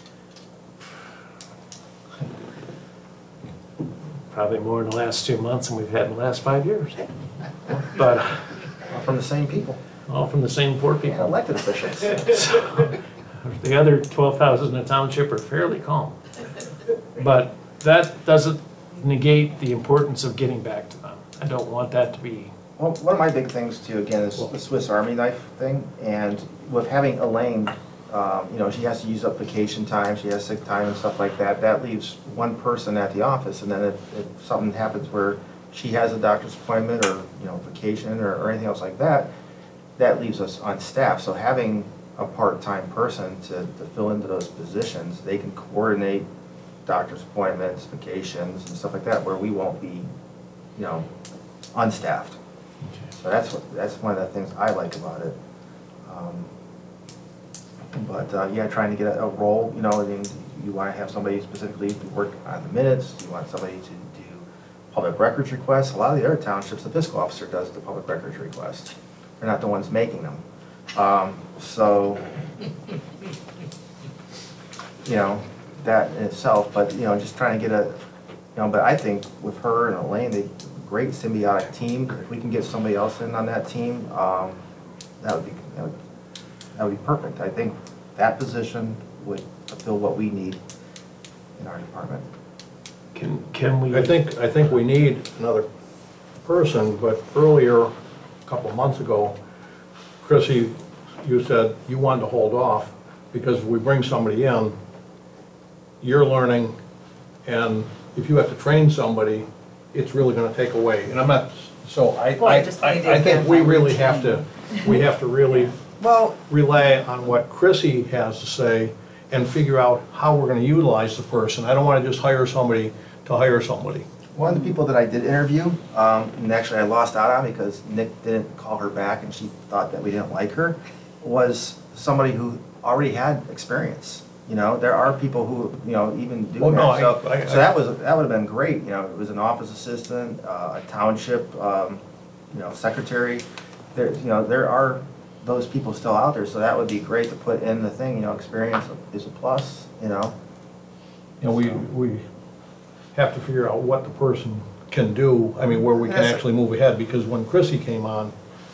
probably more in the last two months than we've had in the last five years. But From the same people, all from the same four yeah, people. elected officials. So, the other twelve thousand in the township are fairly calm. But that doesn't negate the importance of getting back to them. I don't want that to be. Well, one of my big things too, again, is the Swiss Army knife thing, and with having Elaine, um, you know, she has to use up vacation time, she has sick time and stuff like that, that leaves one person at the office, and then if, if something happens where she has a doctor's appointment or, you know, vacation or, or anything else like that, that leaves us on staff. So having a part-time person to, to fill into those positions, they can coordinate doctor's appointments, vacations, and stuff like that, where we won't be, you know, unstaffed. So that's what, that's one of the things I like about it. Um, But, uh, yeah, trying to get a, a role, you know, I mean, you want to have somebody specifically to work on the minutes, you want somebody to do public records requests. A lot of the other townships, the fiscal officer does the public records requests. They're not the ones making them. Um, so, you know, that in itself, but, you know, just trying to get a, you know, but I think with her and Elaine, they, great symbiotic team. If we can get somebody else in on that team, um, that would be, that would, that would be perfect. I think that position would fulfill what we need in our department. Can, can we? I think, I think we need another person, but earlier, a couple of months ago, Chrissy, you said you wanted to hold off because if we bring somebody in, you're learning, and if you have to train somebody, it's really gonna take away. And I'm not, so I, Well, I I, just I need I to think we get my really have to, we have to really Well, rely on what Chrissy has to say and figure out how we're gonna utilize the person. I don't wanna just hire somebody to hire somebody. one of the people that I did interview, um, and actually I lost out on because Nick didn't call her back and she thought that we didn't like her, was somebody who already had experience. You know, there are people who, you know, even do Oh, no, that. So, I- I- so that was, that would have been great, you know, it was an office assistant, uh, a township, um, you know, secretary. There, you know, there are those people still out there, so that would be great to put in the thing, you know, experience is a plus, you know. You know, we, we have to figure out what the person can do, I mean, where we can Yes. actually move ahead, because when Chrissy came on,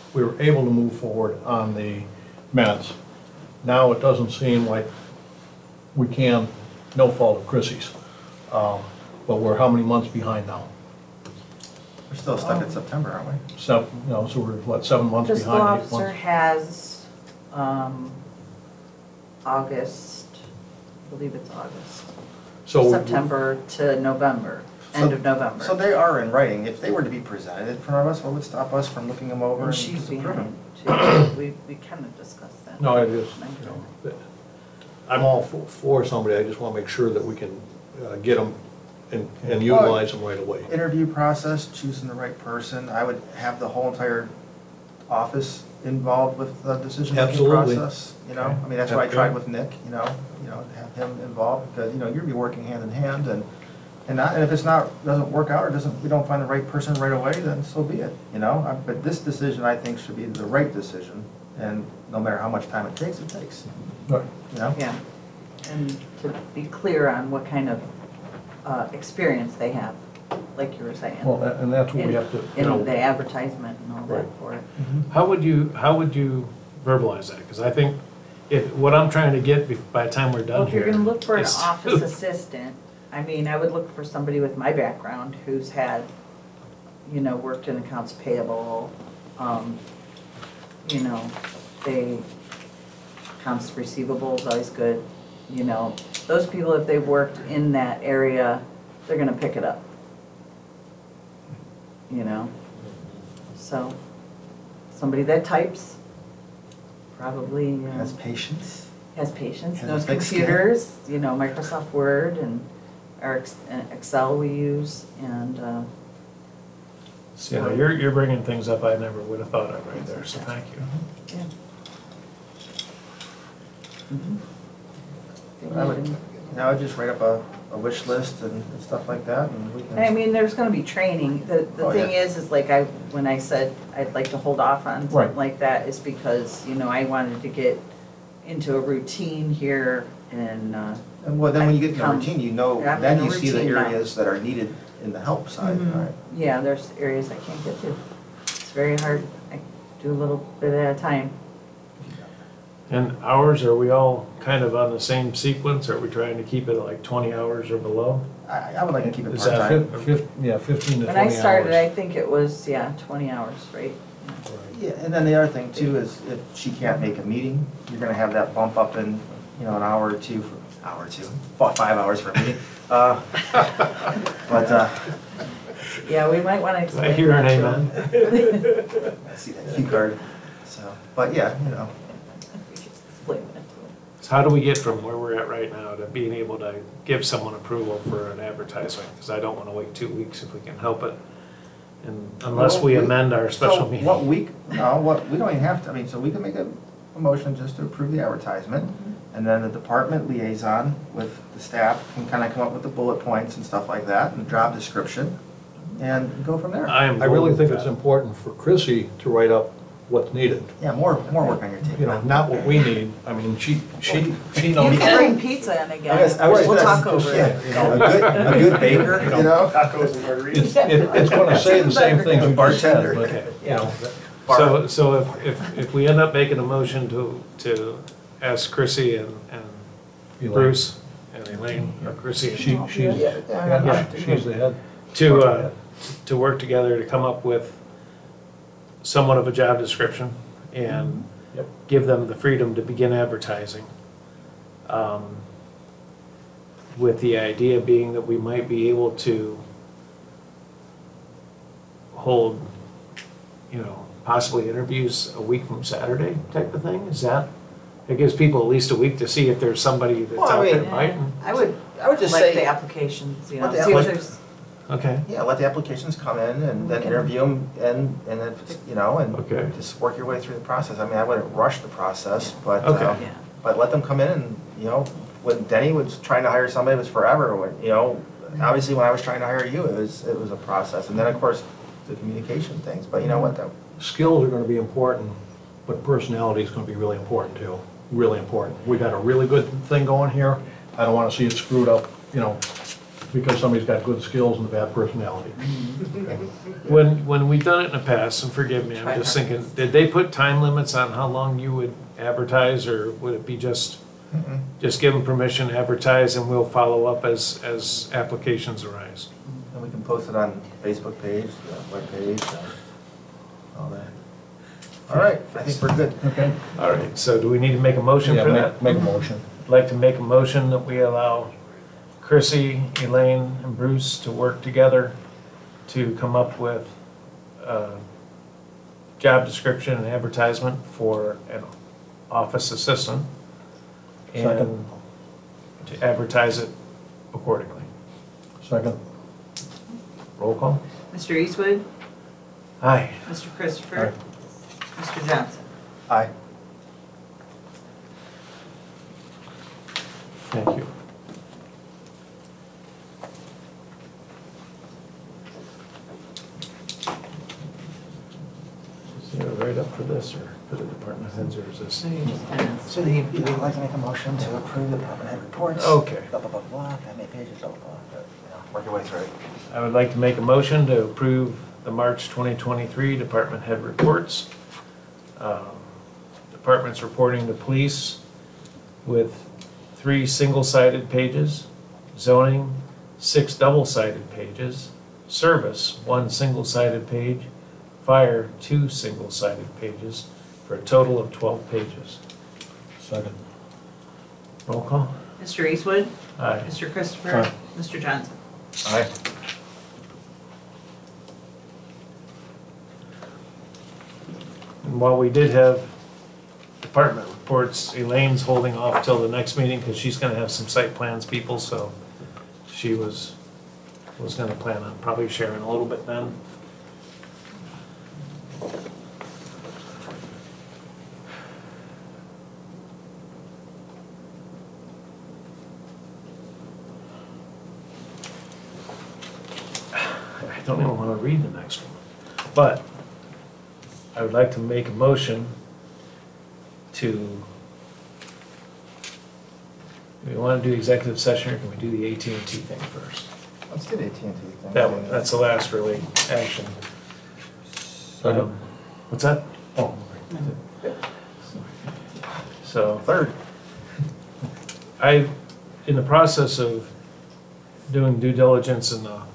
we were able to move forward on the minutes. Now it doesn't seem like we can, no fault of Chrissy's. Um, But we're how many months behind now? We're still stuck in September, aren't we? Seven, you know, so we're, what, seven months Fiscal behind? eight officer months? has, um, August, I believe it's August, So September to November, end of November. So they are in writing. If they were to be presented in front of us, what would stop us from looking them over And and she's disapproving? behind, too. We, we kind of discussed that. No, it is, you know, I'm all for, for somebody, I just want to make sure that we can uh, get them and, and utilize them right away. Interview process, choosing the right person. I would have the whole entire office involved with the decision-making Absolutely. process, you know? I mean, that's what I tried with Nick, you know, you know, have him involved, because, you know, you're gonna be working hand in hand, and, and not, and if it's not, doesn't work out, or doesn't, we don't find the right person right away, then so be it, you know? Uh, But this decision, I think, should be the right decision, and no matter how much time it takes, it takes, Right. you know? Yeah, and to be clear on what kind of, uh, experience they have, like you were saying. Well, that- and that's what we have to, you In know. the advertisement and all that Right. for it. How would you, how would you verbalize that? Because I think if, what I'm trying to get bef- by the time we're Well, done if you're here. gonna look for an is- office assistant, I mean, I would look for somebody with my background who's had, you know, worked in accounts payable, um, you know, they, accounts receivable is always good, you know. Those people, if they've worked in that area, they're gonna pick it up. You know, so, somebody that types, probably, uh, Has patience. has patience, Has knows a thick skin. computers, you know, Microsoft Word and our ex- uh, Excel we use, and, uh, So, yeah, you're, you're bringing things up I never would have thought of right there, so thank you. yeah. Mhm. I would, you know, I would just write up a, a wish list and and stuff like that, and we can. I mean, there's gonna be training, the, the Oh, thing yeah. is, is like I, when I said I'd like to hold off on Right. something like that, is because, you know, I wanted to get into a routine here and, uh, And well, then when you get in the Um, routine, you know, yeah, I'm then in a you see the routine now. areas that are needed in the help side, Mhm. right? yeah, there's areas I can't get to. It's very hard, I do a little bit at a time. And hours, are we all kind of on the same sequence? Are we trying to keep it at like twenty hours or below? I, I would like to keep it Is that part-time. Fif- fif- Yeah, fifteen to When twenty I hours. started, I think it was, yeah, twenty hours, right? Yeah, and then the other thing too is if she can't make a meeting, you're gonna have that bump up in, you know, an hour or two, for hour or two, about five hours for a meeting. Uh, But, uh, Yeah, we might wanna Did explain I hear an that to amen? them. I see that key card, so, but yeah, you know. We should explain that to them. So how do we get from where we're at right now to being able to give someone approval for an advertisement? Because I don't want to wait two weeks if we can help it. And unless we Well, amend our So special meeting. what week, no, what, we don't even have to, I mean, so we can make a, a motion just to approve the advertisement. And then the department liaison with the staff can kind of come up with the bullet points and stuff like that and job description and go from there. I am. I really going think with it's that. important for Chrissy to write up what's needed. Yeah, more, more work on your tape. You know, not what we need. I mean, she, she, she knows. You can bring pizza in again, I guess- I was we'll just- talk over yeah, it. You know, a good, a good baker, you know? It's, it- it's gonna say the same things you just said, Bartender. but, Okay. you know, So, so if, if, if we end up making a motion to, to ask Chrissy and, and Elaine. Bruce and Elaine, or Chrissy, She, and- she's, Yeah, yeah, yeah. she's the head. to, uh, to work together to come up with somewhat of a job description and Yep. give them the freedom to begin advertising. Um, With the idea being that we might be able to hold, you know, possibly interviews a week from Saturday type of thing? Is that, it gives people at least a week to see if there's somebody that's Well, I out there mean- biting. I would, I would just like say- the applications, you know, Let the see if applic- there's, Okay, Yeah, let the applications come in and then Okay. interview them and, and then, you know, and Okay. just work your way through the process. I mean, I wouldn't rush the process, but, Okay. uh, yeah. but let them come in and, you know, when Denny was trying to hire somebody, it was forever, when, you know, obviously when I was trying to hire you, it was, it was a process. And then, of course, the communication things, but you know what, though? Skills are gonna be important, but personality is gonna be really important too, really important. We got a really good thing going here. I don't wanna see it screwed up, you know, because somebody's got good skills and a bad personality. When, when we've done it in the past, and forgive me, I'm just thinking, did they put time limits on how long you would advertise, or would it be just, Mm-mm. just give them permission to advertise and we'll follow up as, as applications arise? And we can post it on Facebook page, the web page, and all that. All right, I think we're good. Okay. All right, so do we need to make a motion Yeah, for make- that? Make a motion. I'd like to make a motion that we allow Chrissy, Elaine, and Bruce to work together to come up with a job description and advertisement for an office assistant and Second. to advertise it accordingly. Second. Roll call? Mister Eastwood, Aye. Mister Christopher, Mister Johnson. Aye. Thank you. Is there right up for this or for the department heads or is this? So the, you'd like to make a motion to approve the department head reports? Okay. Blah, blah, blah, blah, how many pages, blah, blah, blah, but, you know, work your way through it. I would like to make a motion to approve the March twenty twenty-three department head reports. Um, Departments reporting to police with three single-sided pages, zoning, six double-sided pages, service, one single-sided page, fire, two single-sided pages, for a total of twelve pages. Second. Roll call? Mister Eastwood, Aye. Mister Christopher, Aye. Mister Johnson. Aye. And while we did have department reports, Elaine's holding off till the next meeting because she's gonna have some site plans people, so she was, was gonna plan on probably sharing a little bit then. I don't even wanna read the next one, but I would like to make a motion to, do we want to do executive session or can we do the A T and T thing first? Let's do the A T and T thing. That one, that's the last really action. Second. Um, What's that? Oh. So, Third. I, in the process of doing due diligence in the um,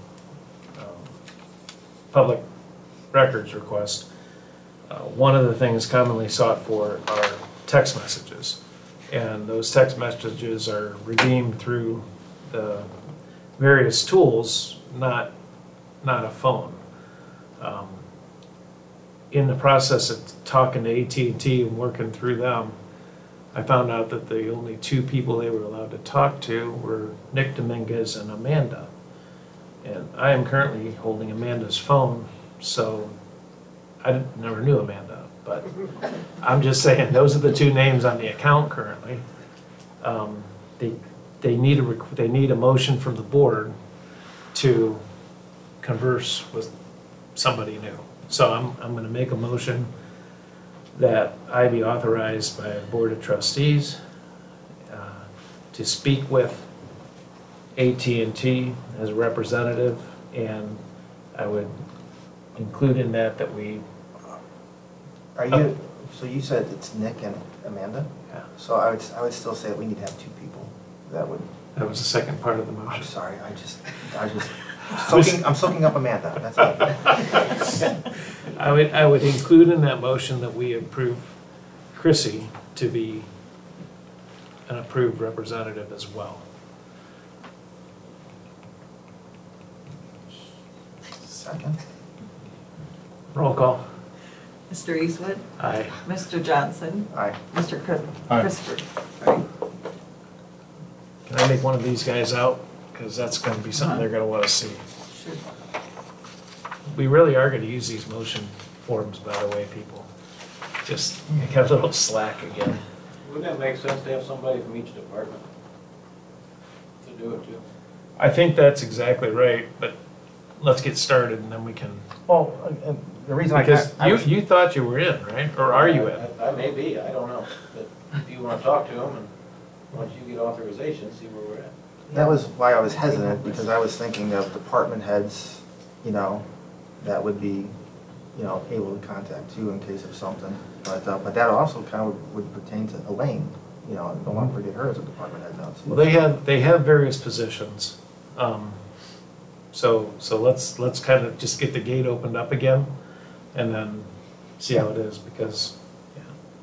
public records request, uh, one of the things commonly sought for are text messages. And those text messages are redeemed through the various tools, not, not a phone. Um, in the process of talking to A T and T and working through them, I found out that the only two people they were allowed to talk to were Nick Dominguez and Amanda. And I am currently holding Amanda's phone, so I didn't- never knew Amanda, but I'm just saying, those are the two names on the account currently. Um, They, they need a, requ- they need a motion from the board to converse with somebody new. So I'm, I'm gonna make a motion that I be authorized by a board of trustees uh, to speak with A T and T as a representative, and I would include in that that we, Are you, so you said it's Nick and Amanda? yeah, So I would, I would still say we need to have two people. That would, that was the second part of the I'm motion. sorry, I just, I just, I'm soaking, I'm soaking up Amanda, that's all. I would, I would include in that motion that we approve Chrissy to be an approved representative as well. Second. Roll call. Mister Eastwood, Aye. Mister Johnson, Aye. Mister Chris- Aye. Christopher. Sorry. Can I make one of these guys out? Because that's gonna be something they're gonna wanna see. Sure. We really are gonna use these motion forms, by the way, people. Just get a little slack again. Wouldn't that make sense to have somebody from each department to do it too? I think that's exactly right, but let's get started and then we can, Well, and the reason I. because I you, was- you thought you were in, right? Or are you in? I I may be, I don't know, but if you wanna talk to them and once you get authorization, see where we're at. That was why I was hesitant, because I was thinking of department heads, you know, that would be, you know, able to contact you in case of something. But, uh, but that also kind of would pertain to Elaine, you know, I don't want to forget her as a department head now, too. Well, they have, they have various positions. Um, So, so let's, let's kind of just get the gate opened up again and then see how it is, because, yeah.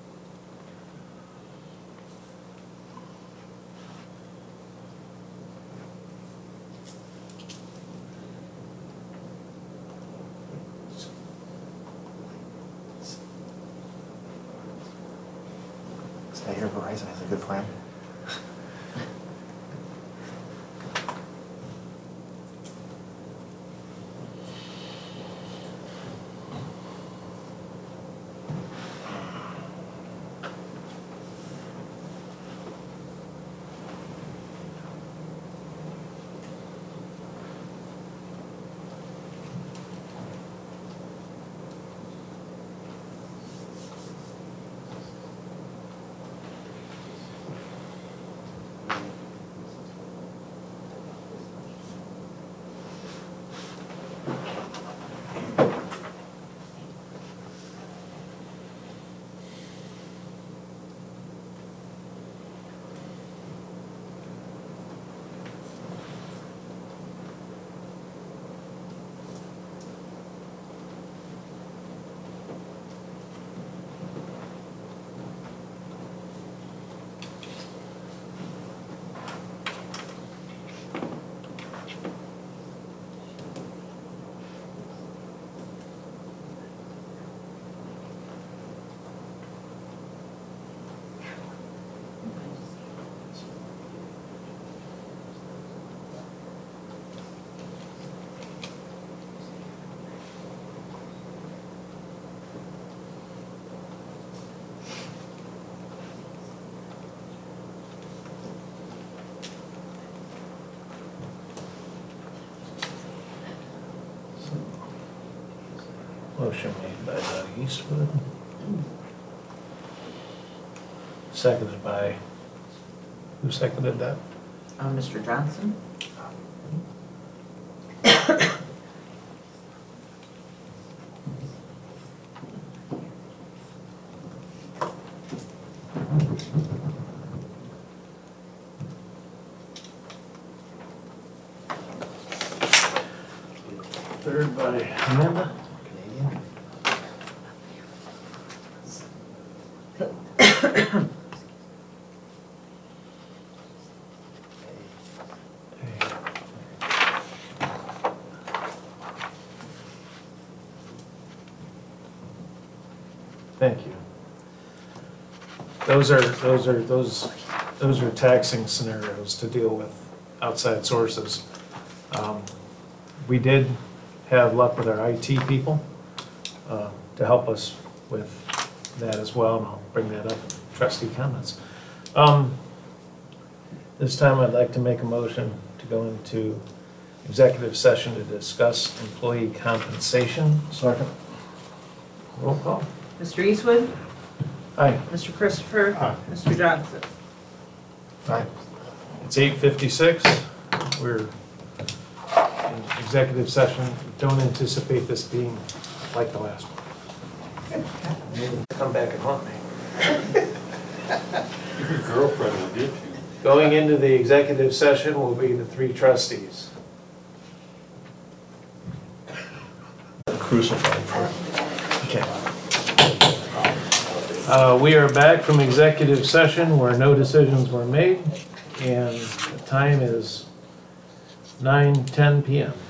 I hear Verizon has a good plan. Motion made by Doug Eastwood. Seconded by, who seconded that? Uh, Mister Johnson? Third by Amanda. Canadian? Thank you. Those are, those are, those, those are taxing scenarios to deal with outside sources. Um, We did have luck with our I T people uh, to help us with that as well, and I'll bring that up in trustee comments. Um, This time I'd like to make a motion to go into executive session to discuss employee compensation. Second. Roll call. Mister Eastwood? Aye. Mister Christopher? Aye. Mister Johnson? Fine. It's eight fifty-six. We're in executive session. Don't anticipate this being like the last one. Come back and haunt me. Your girlfriend will get you. Going into the executive session will be the three trustees. Crucified for Okay. Uh, We are back from executive session where no decisions were made, and the time is nine ten p m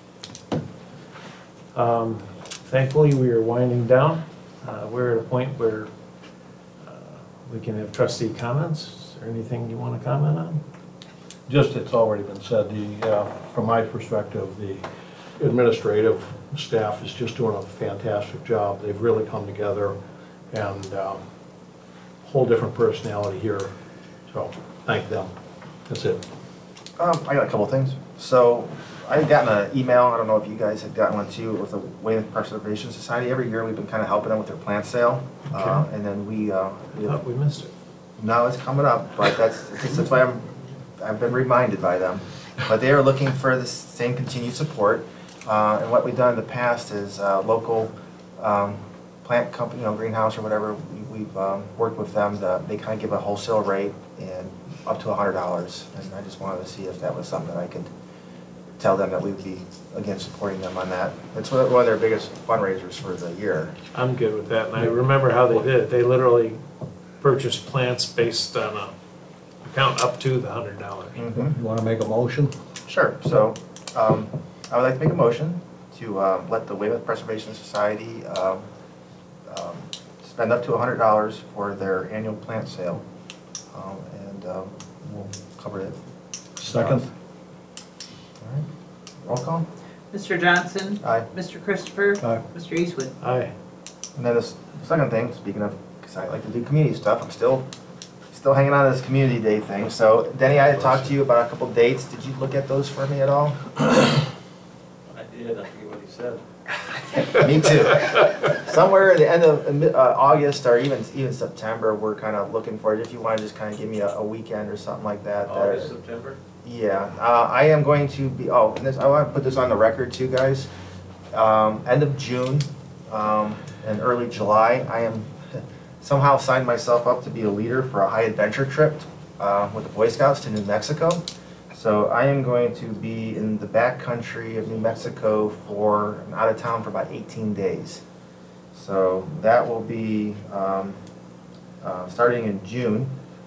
Um, Thankfully, we are winding down. Uh, We're at a point where uh, we can have trustee comments. Is there anything you want to comment on? Just, it's already been said, the, uh, from my perspective, the administrative staff is just doing a fantastic job. They've really come together, and um, whole different personality here, so thank them. That's it. Um, I got a couple things. So I had gotten an email, I don't know if you guys had gotten one too, with the Weymouth Preservation Society. Every year we've been kind of helping them with their plant sale. Uh, and then we, uh, I we thought we missed it. no, it's coming up, but that's, that's why I'm, I've been reminded by them. But they are looking for the same continued support. Uh, and what we've done in the past is uh, local um, plant company, you know, greenhouse or whatever, we, we've um, worked with them. To, they kind of give a wholesale rate and up to one hundred dollars. And I just wanted to see if that was something I could tell them that we would be, again, supporting them on that. It's one of their biggest fundraisers for the year. I'm good with that, and I remember how they did it. They literally purchased plants based on a account up to the hundred dollars. Mm-hmm. You want to make a motion? Sure. So um, I would like to make a motion to um, let the Weymouth Preservation Society um, um, spend up to one hundred dollars for their annual plant sale. Um, and um, we'll cover it. Second? All right. Roll call. Mister Johnson? Aye. Mister Christopher? Aye. Mister Eastwood? Aye. And then the s- second thing, speaking of, because I like to do community stuff, I'm still still hanging on to this community day thing. So Denny, I had talked to you about a couple dates. Did you look at those for me at all? I did, I forget what he said. Me too. Somewhere at the end of uh, mid- uh, August or even even September, we're kind of looking for it. If you want to just kind of give me a, a weekend or something like that. that- August, September? Yeah, uh, I am going to be, oh, and this, I want to put this on the record too, guys. Um, end of June um, and early July, I am somehow signed myself up to be a leader for a high adventure trip uh, with the Boy Scouts to New Mexico. So I am going to be in the back country of New Mexico for, I'm out of town for about eighteen days. So that will be um, uh, starting in June,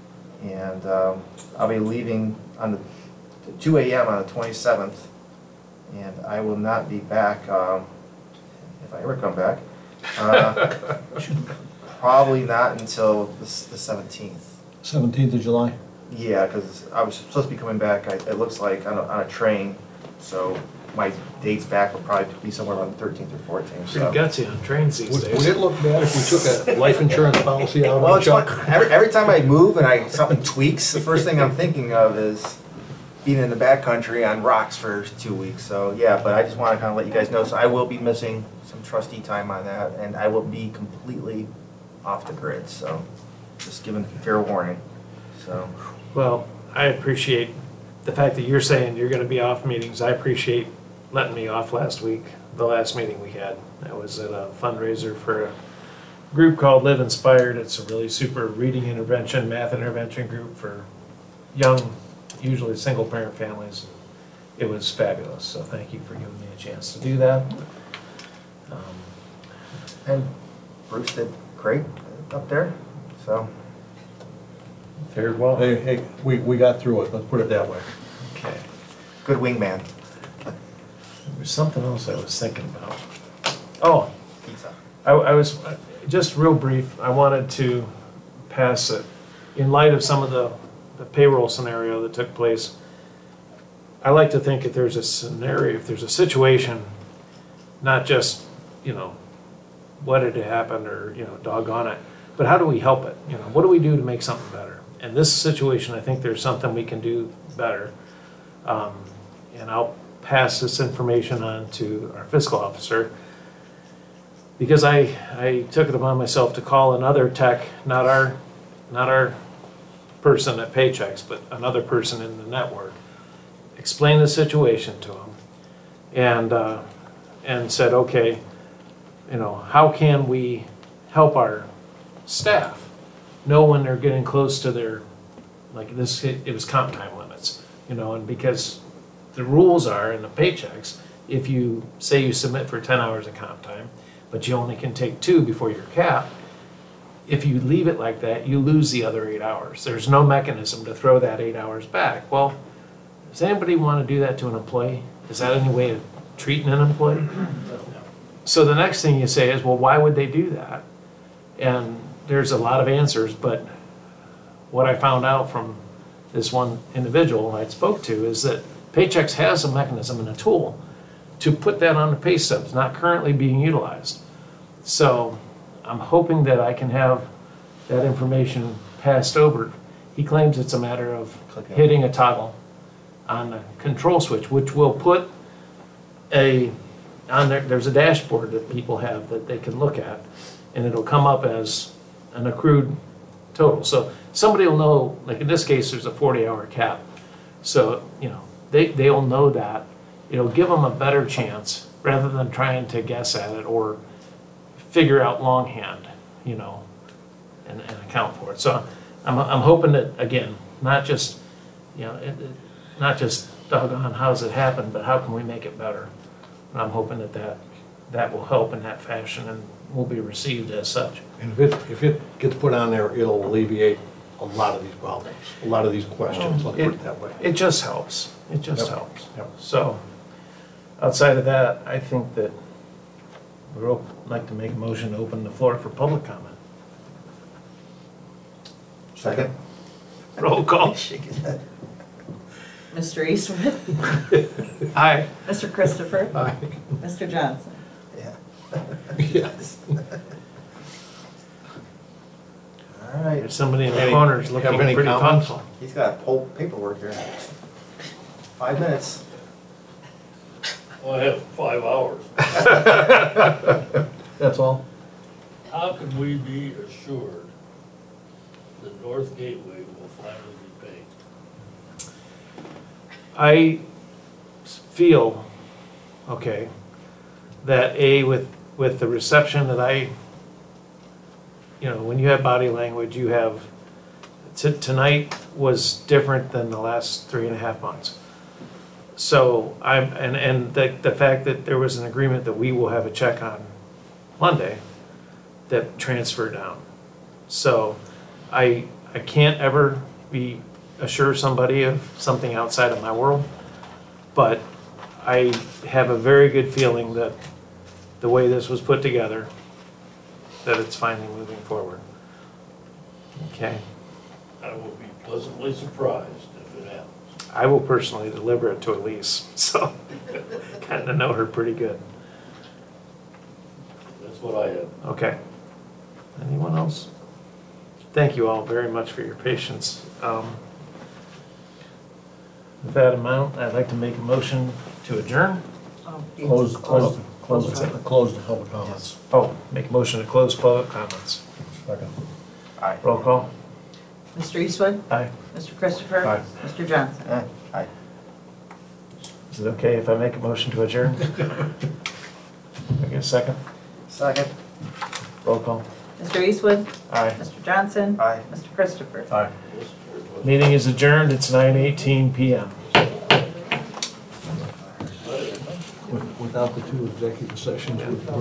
and um, I'll be leaving on the two A M on the twenty-seventh, and I will not be back, um, if I ever come back, uh, probably not until the s- the seventeenth. seventeenth of July? Yeah, because I was supposed to be coming back, I- it looks like, on a, on a train, so my dates back will probably be somewhere around the thirteenth or fourteenth, so. Pretty gutsy on trains these Would days. would it look bad if we took a life insurance policy out Well, on it's fun. Chuck? Every, every time I move and I, something tweaks, the first thing I'm thinking of is being in the backcountry on rocks for two weeks. So, yeah, but I just want to kind of let you guys know, so I will be missing some trustee time on that, and I will be completely off the grid, so just giving fair warning, so. Well, I appreciate the fact that you're saying you're gonna be off meetings. I appreciate letting me off last week, the last meeting we had. I was at a fundraiser for a group called Live Inspired. It's a really super reading intervention, math intervention group for young, usually single-parent families. It was fabulous, so thank you for giving me a chance to do that. Um, And Bruce did great up there, so. Fared well. Hey, hey, we, we got through it, let's put it that way. Okay. Good wingman. There was something else I was thinking about. Oh, Pizza. I, I was, just real brief, I wanted to pass it, in light of some of the, the payroll scenario that took place. I like to think if there's a scenario, if there's a situation, not just, you know, what had happened or, you know, doggone it, but how do we help it? You know, what do we do to make something better? In this situation, I think there's something we can do better. Um, and I'll pass this information on to our fiscal officer, because I, I took it upon myself to call another tech, not our, not our person at Paychex, but another person in the network, explain the situation to him, and, uh, and said, okay, you know, how can we help our staff know when they're getting close to their, like this, it was comp time limits, you know, and because the rules are in the Paychex, if you say you submit for ten hours of comp time, but you only can take two before you're capped, if you leave it like that, you lose the other eight hours. There's no mechanism to throw that eight hours back. Well, does anybody want to do that to an employee? Is that any way of treating an employee? So the next thing you say is, well, why would they do that? And there's a lot of answers, but what I found out from this one individual I spoke to is that Paychex has a mechanism and a tool to put that on the pay stubs, not currently being utilized. So I'm hoping that I can have that information passed over. He claims it's a matter of Clicking. hitting a toggle on the control switch, which will put a, on there, there's a dashboard that people have that they can look at, and it'll come up as an accrued total. So somebody will know, like in this case, there's a forty hour cap. So, you know, they, they'll know that. It'll give them a better chance rather than trying to guess at it or figure out longhand, you know, and, and account for it. So I'm, I'm hoping that, again, not just, you know, it, it, not just doggone how's it happen, but how can we make it better? And I'm hoping that that, that will help in that fashion and will be received as such. And if it, if it gets put on there, it'll alleviate a lot of these problems, a lot of these questions, let's put it that way. It just helps. It just Yep. helps. Yep. So, outside of that, I think that we'd like to make a motion to open the floor for public comment. Second? Roll call. Mister Eastwood, Aye. Mister Christopher, Aye. Mister Johnson. Yeah. Yes. All right. There's somebody in the Any- corners have looking any pretty comments? punctual. He's got whole paperwork here. Five minutes. Well, I have five hours. That's all? How can we be assured that North Gateway will finally be paid? I feel, okay, that A, with, with the reception that I, you know, when you have body language, you have, t- tonight was different than the last three and a half months. So I'm, and, and the, the fact that there was an agreement that we will have a check on Monday that transferred down. So I, I can't ever be, assure somebody of something outside of my world, but I have a very good feeling that the way this was put together, that it's finally moving forward. Okay, I will be pleasantly surprised if it happens. I will personally deliver it to Elise, so kind of know her pretty good. That's what I have. Okay. Anyone else? Thank you all very much for your patience. Um, With that amount, I'd like to make a motion to adjourn. Oh, Close, close, Close. close, close the public comments. Oh, make a motion to close public comments. Second. Aye. Roll call. Mister Eastwood, Aye. Mister Christopher. Aye. Mister Johnson. Eh, Aye. Is it okay if I make a motion to adjourn? I get a second? Second? Roll call. Mister Eastwood, Aye. Mister Johnson. Aye. Mister Christopher. Aye. Meeting is adjourned. It's nine eighteen p m Without the two executive sessions,